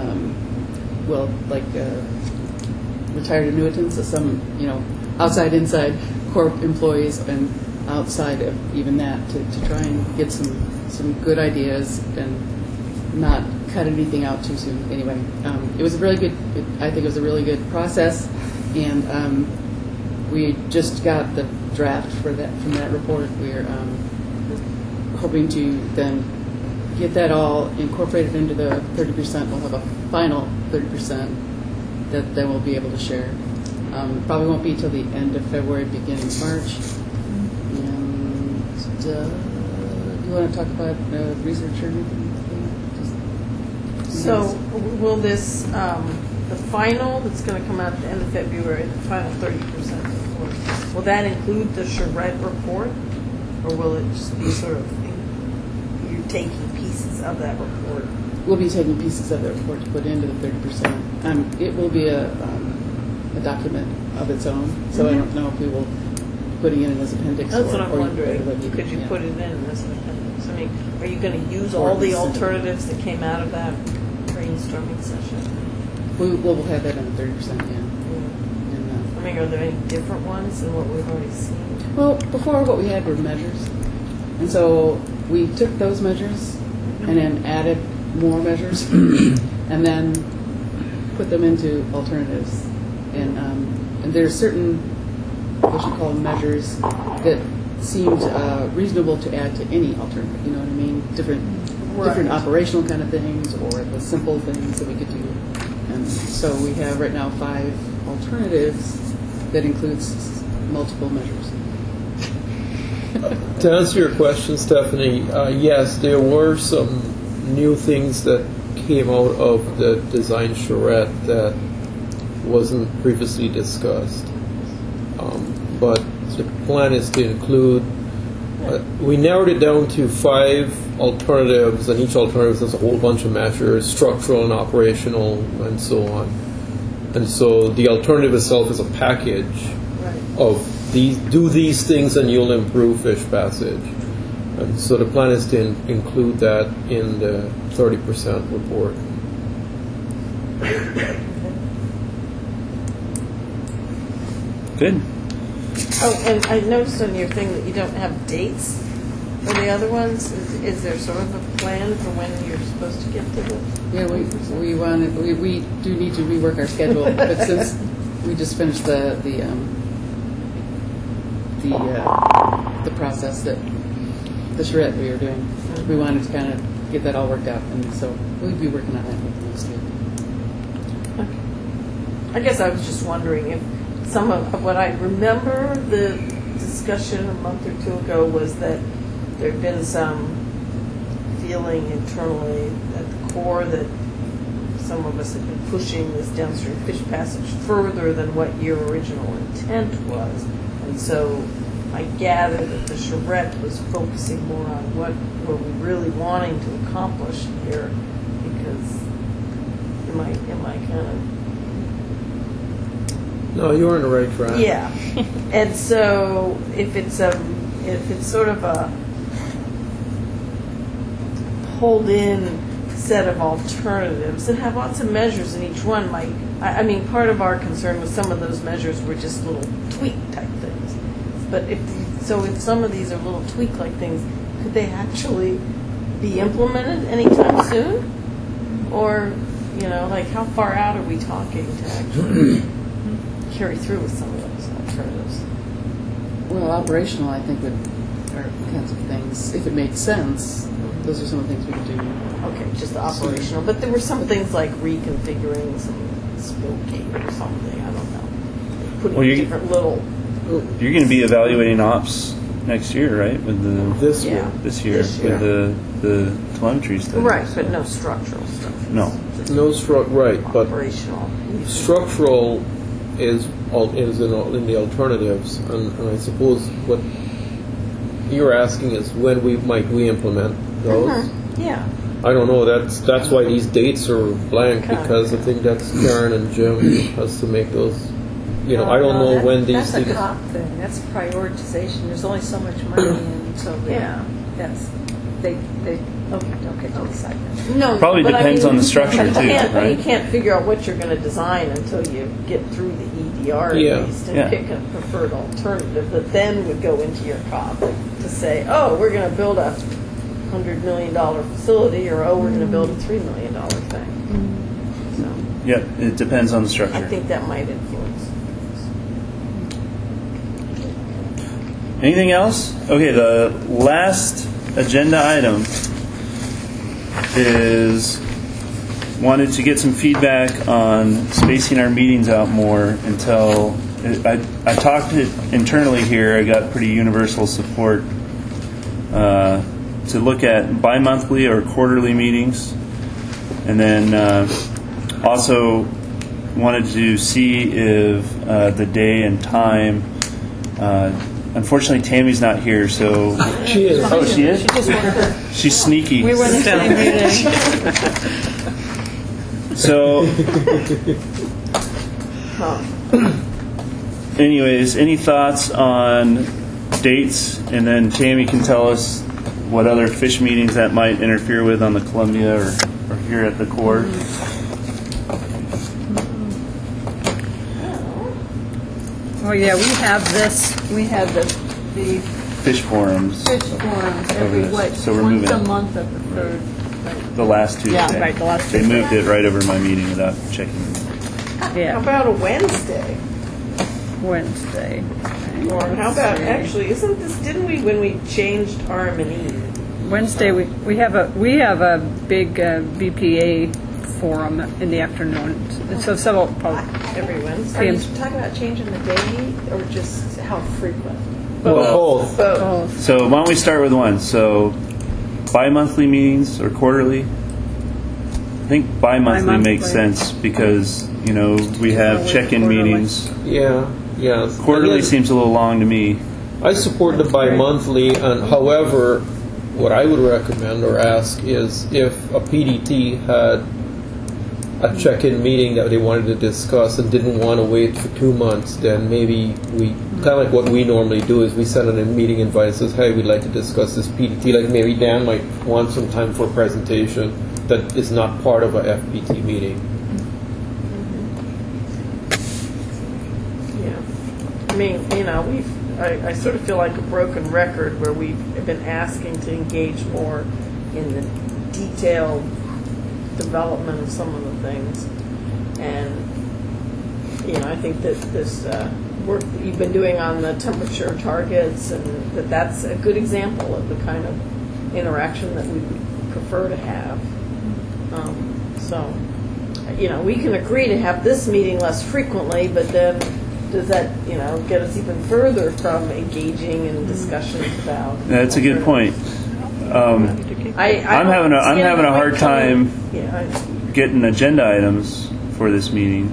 retired annuitants, so some outside inside corp employees and outside of even that to try and get some good ideas and not cut anything out too soon. Anyway, it was a really good. I think it was a really good process, and we just got the draft from that report. We're hoping to then get that all incorporated into the 30%. We'll have a final 30% that then we'll be able to share. Probably won't be till the end of February, beginning of March. And you want to talk about research or anything? So will this, the final that's going to come out at the end of February, the final 30% report, will that include the charrette report? Or will it just be sort of, you're taking pieces of that report? We'll be taking pieces of the report to put into the 30%. It will be a document of its own, so I don't know if we will be putting it in as appendix. That's what I'm wondering. Could you put it in as an appendix? I mean, are you going to use all the alternatives that came out of that brainstorming session? We'll have that in the 30%, yeah. I mean, are there any different ones than what we've already seen? Well, before what we had were measures, and so we took those measures and then added more measures and then put them into alternatives. And there's certain, what you call measures, that seemed reasonable to add to any alternative. You know what I mean? Different operational kind of things, or the simple things that we could do. And so we have right now 5 alternatives that includes multiple measures. To answer your question, Stephanie, yes, there were some new things that came out of the design charrette that wasn't previously discussed. But the plan is to include, we narrowed it down to 5 alternatives, and each alternative has a whole bunch of measures, structural and operational, and so on. And so the alternative itself is a package of do these things and you'll improve fish passage. And so the plan is to include that in the 30% report. Good. Oh, and I noticed on your thing that you don't have dates for the other ones. Is there sort of a plan for when you're supposed to get to them? Yeah, we do need to rework our schedule, but since we just finished the process that the charrette we were doing, we wanted to kind of get that all worked out, and so we'll be working on that next week. Okay. I guess I was just wondering if some of what I remember the discussion a month or 2 ago was that there had been some feeling internally at the core that some of us had been pushing this downstream fish passage further than what your original intent was. And so I gather that the charrette was focusing more on what were we really wanting to accomplish here, because am I kind of... No, you're on the right track. Yeah. And so if it's sort of a pulled in set of alternatives and have lots of measures in each one might, I mean, part of our concern with some of those measures were just little tweak type things. But if some of these are little tweak like things, could they actually be implemented anytime soon? Or, like how far out are we talking to actually carry through with some of those? alternatives? Well, operational, I think, are kinds of things. If it made sense, those are some of the things we could do. Okay, just the operational. But there were some things like reconfiguring some spill gate or something. I don't know. Putting different little. You're going to be evaluating ops next year, right? With the this year with the telemetry study. Right, but no structural stuff. No. No right, but operational. Structural is in the alternatives, and I suppose what you're asking is when might we implement those? Mm-hmm. Yeah. I don't know. That's why these dates are blank, because I think that's Karen and Jim has to make those. I don't know when these That's things. a COP thing. That's prioritization. There's only so much money, and so they don't get to decide that. No, probably but depends on the structure too, right? You can't figure out what you're going to design until you get through the EDR at least and pick a preferred alternative that then would go into your COP to say, oh, we're going to build a $100 million facility, or oh, we're going to build a $3 million thing. So Yep, it depends on the structure. I think that might influence. Anything else? Okay, the last agenda item is wanted to get some feedback on spacing our meetings out more until I talked it internally here. I got pretty universal support to look at bi-monthly or quarterly meetings, and then also wanted to see if the day and time. Unfortunately, Tammy's not here, so she is. Oh, she is. She's sneaky. We were in the same meeting. So, anyways, any thoughts on dates? And then Tammy can tell us what other fish meetings that might interfere with on the Columbia or here at the Corps. Oh yeah, we have this. We have the fish forums. Fish forums every So we're moving once a month at the third. The last Tuesday. Yeah, right. The last Tuesday. They moved it right over my meeting without checking. Yeah. How about a Wednesday? Wednesday. Or how about actually? Didn't we when we changed RM&E? Wednesday we have a big BPA forum in the afternoon. So several every Wednesday. Are you talking about changing the day or just how frequent? Both. So why don't we start with one? So bi-monthly meetings or quarterly? I think bi-monthly makes sense because we have check-in meetings. Yeah. Quarterly seems a little long to me. I support the bi-monthly, and however, what I would recommend or ask is if a PDT had a check-in meeting that they wanted to discuss and didn't want to wait for 2 months, then maybe we, kind of like what we normally do, is we send in a meeting invite and says, hey, we'd like to discuss this PDT. Like maybe Dan might want some time for a presentation that is not part of a FPT meeting. Yeah. I mean, I sort of feel like a broken record where we've been asking to engage more in the detailed development of some of the things, and I think that this work that you've been doing on the temperature targets, and that's a good example of the kind of interaction that we would prefer to have. We can agree to have this meeting less frequently, but then does that get us even further from engaging in discussions about? That's a good point. I'm having a hard time getting agenda items for this meeting.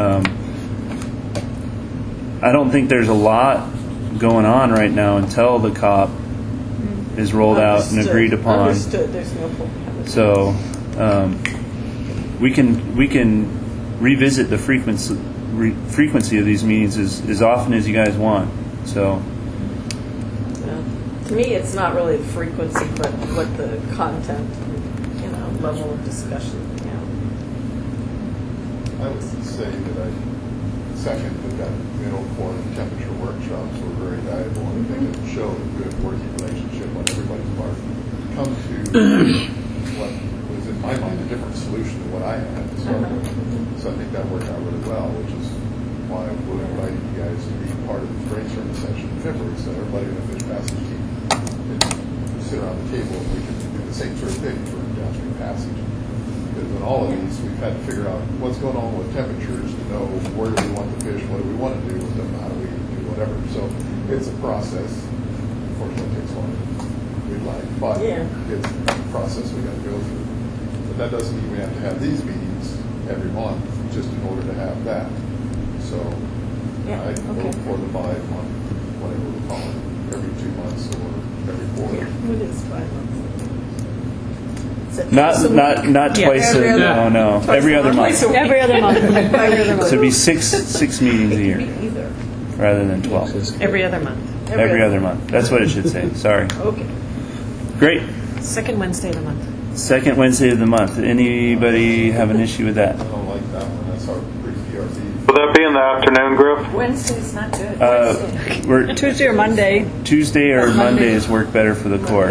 I don't think there's a lot going on right now until the COP is rolled out and agreed upon. Understood. There's no problem. So we can revisit the frequency of these meetings as often as you guys want. So. To me, it's not really the frequency, but what the content, level of discussion. I would say that I second that middle core temperature workshops were very valuable, and I think it showed a good working relationship on everybody's part. Come to what was in my mind a different solution than what I had. So I think that worked out really well, which is why we're inviting you guys to be part of the brainstorming session in February, so everybody in the fish passage team can sit around the table and we can do the same sort of thing for downstream passage. Because in all of these, we've had to figure out what's going on with temperatures to know where do we want the fish, what do we want to do with them, how do we do whatever. So it's a process. Unfortunately, it takes longer than we'd like, but it's a process we got to go through. But that doesn't mean we have to have these meetings every month just in order to have that. So I vote for the 5 month, whatever we call it, every 2 months or every quarter. It is 5 months. Not twice. Every other month. Every other month. So it'd be six meetings a year, rather than 12. Every other month. Every other month. That's what it should say. Sorry. Okay. Great. Second Wednesday of the month. Second Wednesday of the month. Anybody have an issue with that? I don't like that one. That's our pre-PRD. Will that be in the afternoon group? Wednesday's not good. Tuesday or Monday. Tuesday or Mondays work better for the Corps.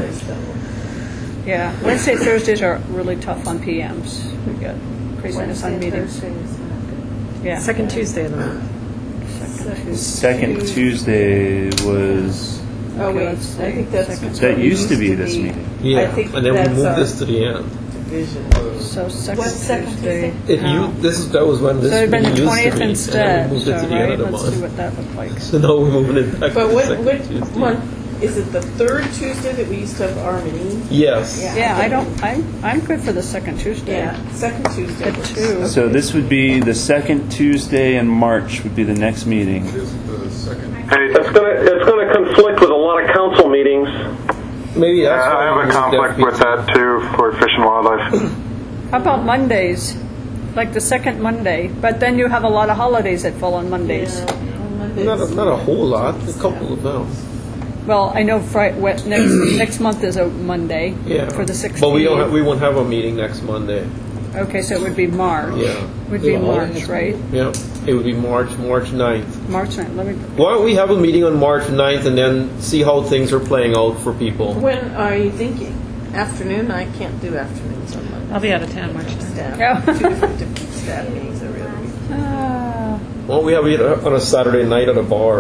Yeah, Wednesday, Thursdays are really tough on PMs. We got craziness on meetings. Yeah. Second Tuesday of the month. Second Tuesday was. Oh wait, I think that's. That used to be this meeting. Yeah, I think and then we that's moved our this to the end. Division. So What's Tuesday. That was when this So it'd been the meeting used to 20th be, instead. and then we moved So it to the end right, of the let's month. see what that looked like. So now we're moving it back But to the what second Tuesday. month? Is it the third Tuesday that we used to have our meeting? Yes. Yeah, I'm good for the second Tuesday. Yeah, second Tuesday. At 2. So this would be the second Tuesday in March would be the next meeting. Hey, it's gonna conflict with a lot of council meetings. Maybe that's I have a conflict with that too for Fish and Wildlife. How about Mondays? Like the second Monday, but then you have a lot of holidays that fall on Mondays. Not a whole lot, a couple of them. Well, I know next month is a Monday for the 16th. But we won't have a meeting next Monday. Okay, so it would be March. Yeah. Would be March, right? Yeah, it would be March 9th. March 9th. Let me. Why don't we have a meeting on March 9th and then see how things are playing out for people? When are you thinking? Afternoon? I can't do afternoons on Monday. I'll be out of town March 10th. Staff. 2 different staff meetings every other week. Why don't we have it on a Saturday night at a bar?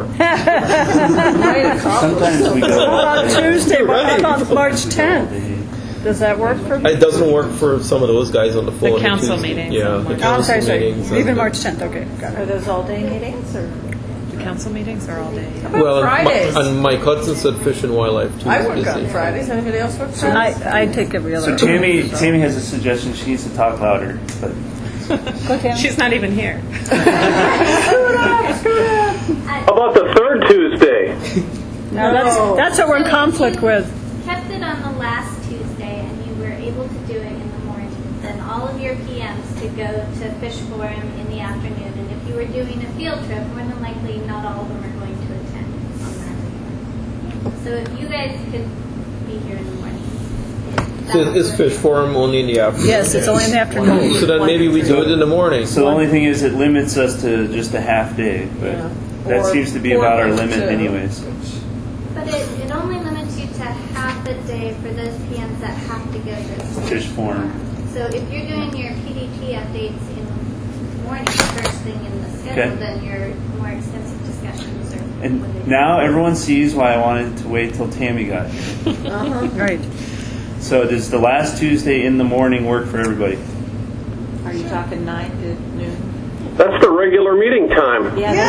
Sometimes we go. How about Tuesday? What about March 10th? Does that work for me? It doesn't work for some of those guys on the phone. The council meetings. Yeah, the council meetings. Even March 10th, okay. Got it. Are those all-day meetings, or? The council meetings are all day. Well, Fridays? and Mike Hudson said Fish and Wildlife too. I is work busy. on Fridays. Anybody else work Fridays? I take every other. So Tammy has a suggestion. She needs to talk louder, but She's not even here. How about the third Tuesday? No, that's what we're in conflict with. Kept it on the last Tuesday and you were able to do it in the morning, then all of your PMs could go to Fish Forum in the afternoon. And if you were doing a field trip, more than likely not all of them are going to attend on that. So if you guys could be here in the morning. So is Fish Forum only in the afternoon? Yes, it's only in the afternoon. So then maybe we do it in the morning. So the only thing is it limits us to just a half day, but that seems to be about our limit anyways. But it only limits you to half a day for those PMs that have to go to Fish Forum. So if you're doing your PDT updates in the morning, first thing in the schedule, then your more extensive discussions are. And now everyone sees why I wanted to wait till Tammy got here. Right. So does the last Tuesday in the morning work for everybody? Are you talking 9 to noon? That's the regular meeting time. Yeah.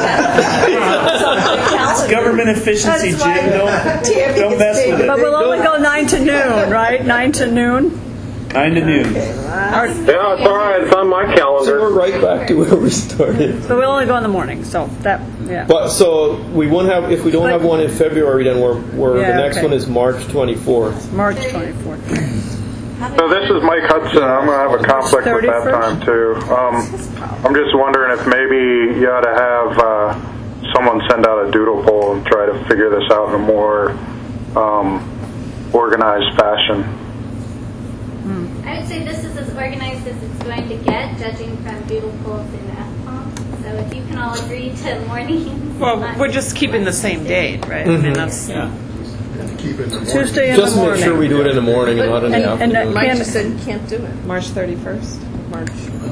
It's government efficiency, Jim. Don't mess with it. But we'll only go 9 to noon, right? 9 to noon? 9 to noon. Yeah, it's all right. It's on my calendar. So we're right back to where we started. So we'll only go in the morning. So that, yeah. But so we won't have, if we don't have one in February, then we're Yeah, the next okay. one is March 24th. March 24th. So this is Mike Hudson. I'm going to have a conflict with that time too. I'm just wondering if maybe you ought to have someone send out a doodle poll and try to figure this out in a more organized fashion. I would say this is as organized as it's going to get, judging from doodle polls in FPOM. So if you can all agree to mornings. Well, we're just keeping the same date, right? I mean, that's. keep it in the morning. Tuesday in Just the make morning. sure we do it in the morning and not in the afternoon. Mike just said you can't do it. March 31st. March.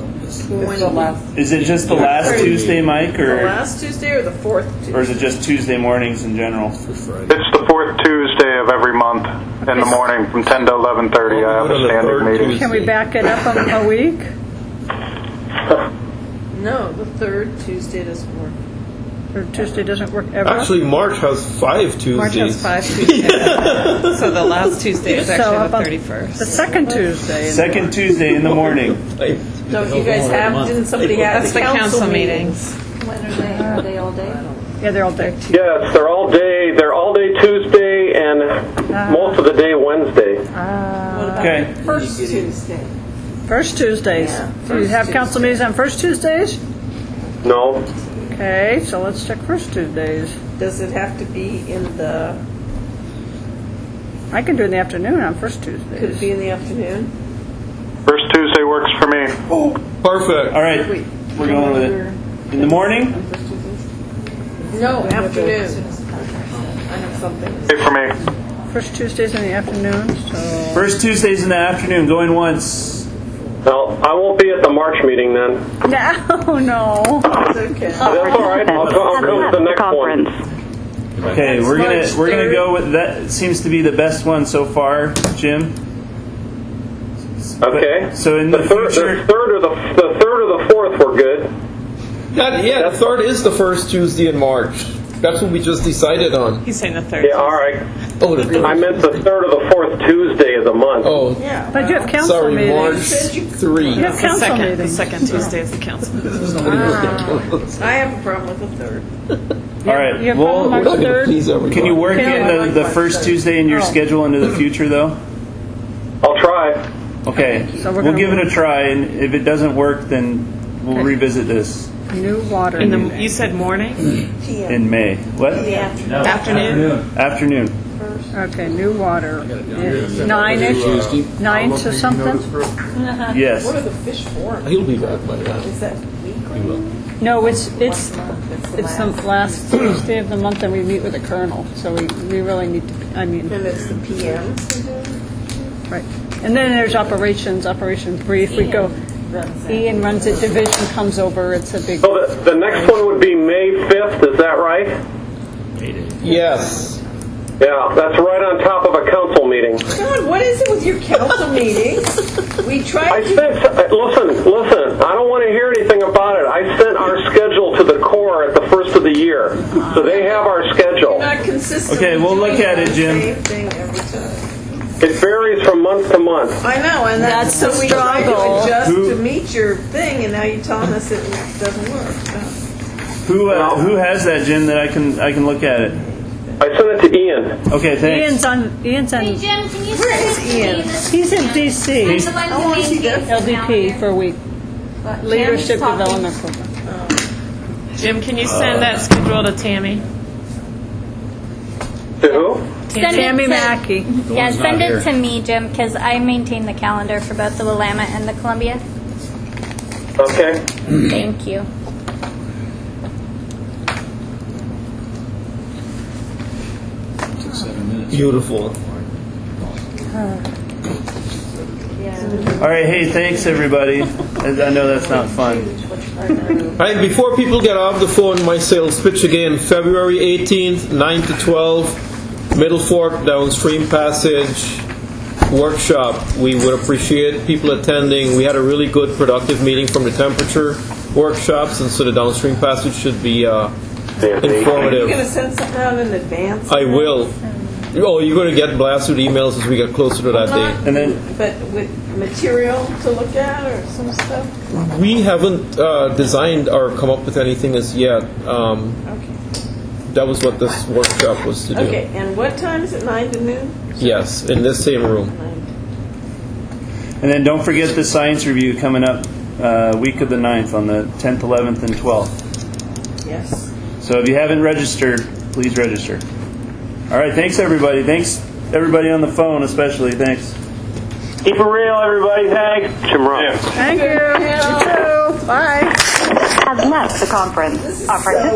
Is it just the last Tuesday, Mike, The or last Tuesday or the fourth Tuesday? is it just Tuesday mornings in general? It's the fourth Tuesday of every month in the morning from 10 to 11:30. I have a standing meeting. Can we back it up a week? No, the third Tuesday doesn't work. Or Tuesday doesn't work ever? Actually, March has 5 Tuesdays. March has 5 Tuesdays. So the last Tuesday is So actually how the about 31st. The second Tuesday. Second Tuesday in the morning. Don't you guys have, didn't somebody have That's the council meetings. When are they? Are they all day? Yeah, they're all day. Yes, they're all day. They're all day Tuesday and most of the day Wednesday. What about Okay. first Tuesday? First Tuesdays. Do you have council meetings on first Tuesdays? No. Okay, so let's check first Tuesdays. Does it have to be in the, I can do it in the afternoon on first could it Tuesdays. be in the afternoon? First Tuesday works for me. Perfect. All right, we're going with it. In the morning? No, afternoon. I have something. Hey for me. First Tuesdays in the afternoon, so... First Tuesdays in the afternoon, going once. Well, I won't be at the March meeting then. No. Okay. That's all right. I'll go to the next one. Okay, we're gonna go with that. Seems to be the best one so far, Jim. Okay. So in The the third future, or the fourth were good. Yeah, the third is the first Tuesday in March. That's what we just decided on. He's saying the 3rd. Yeah, all right. Oh, the third. I meant the third or the fourth Tuesday of the month. Oh, Yeah. But you have council sorry, meetings. March 3. You have council The meetings. second Tuesday is the council meeting. I have a problem with the third. all right. You have problem March We're not gonna 3rd? please everybody. Can you work Okay. in the first Tuesday in your schedule into the future, though? I'll try. Okay, So we're we'll gonna give it a try, and if it doesn't work, then we'll Okay. revisit this New water. You said morning? in May. What? Afternoon? Afternoon. Okay, new water. 9-ish? 9 to something? Yes. What are the fish for? He'll be back by then. Is that weekly? No, it's the last Tuesday of the month, and we meet with the colonel. So we really need to. And it's the PM? Right. And then there's operations brief. We go. Ian runs it. Division comes over. It's a big. So the next one would be May 5th. Is that right? Yes. Yeah, that's right on top of a council meeting. God, what is it with your council meetings? We tried to... Listen, I don't want to hear anything about it. I sent our schedule to the Corps at the first of the year, so they have our schedule. Not consistently Okay, we'll look doing at it, the Jim. Same thing every time. It varies from month to month. I know, and That's so the we tried to struggle. adjust Who- to meet your thing, and now you're telling us it doesn't work. Who has that, Jim? That I can look at it. I sent it to Ian. Okay, thanks. Ian's on. Hey, Jim, can you Where send is it to Ian? me? He's in D.C. I'm the one who maintains the LDP calendar. for a week. Leadership Tammy's talking. Development Program. Jim, can you send that schedule to Tammy? To who? Send Tammy it to, Mackey. Yeah, send it to me, Jim, because I maintain the calendar for both the Willamette and the Columbia. Okay. Thank you. Beautiful. All right, hey, thanks everybody. I know that's not fun. Right, before people get off the phone, my sales pitch again, February 18th, 9 to 12, Middle Fork Downstream Passage workshop. We would appreciate people attending. We had a really good, productive meeting from the temperature workshops, and so the Downstream Passage should be Are you informative. going to send something out in advance? I will. Oh, you're going to get blasted with emails as we get closer to that date. And then, But with material to look at or some stuff? We haven't designed or come up with anything as yet. That was what this workshop was to do. Okay, and what time is it, 9 to noon? Yes, in this same room. and then don't forget the science review coming up week of the 9th on the 10th, 11th, and 12th. Yes. So if you haven't registered, please register. All right, thanks everybody. Thanks everybody on the phone, especially. Thanks. Keep it real, everybody. Thanks. Jim Ross. Thank you. You too. Bye. Has left the conference.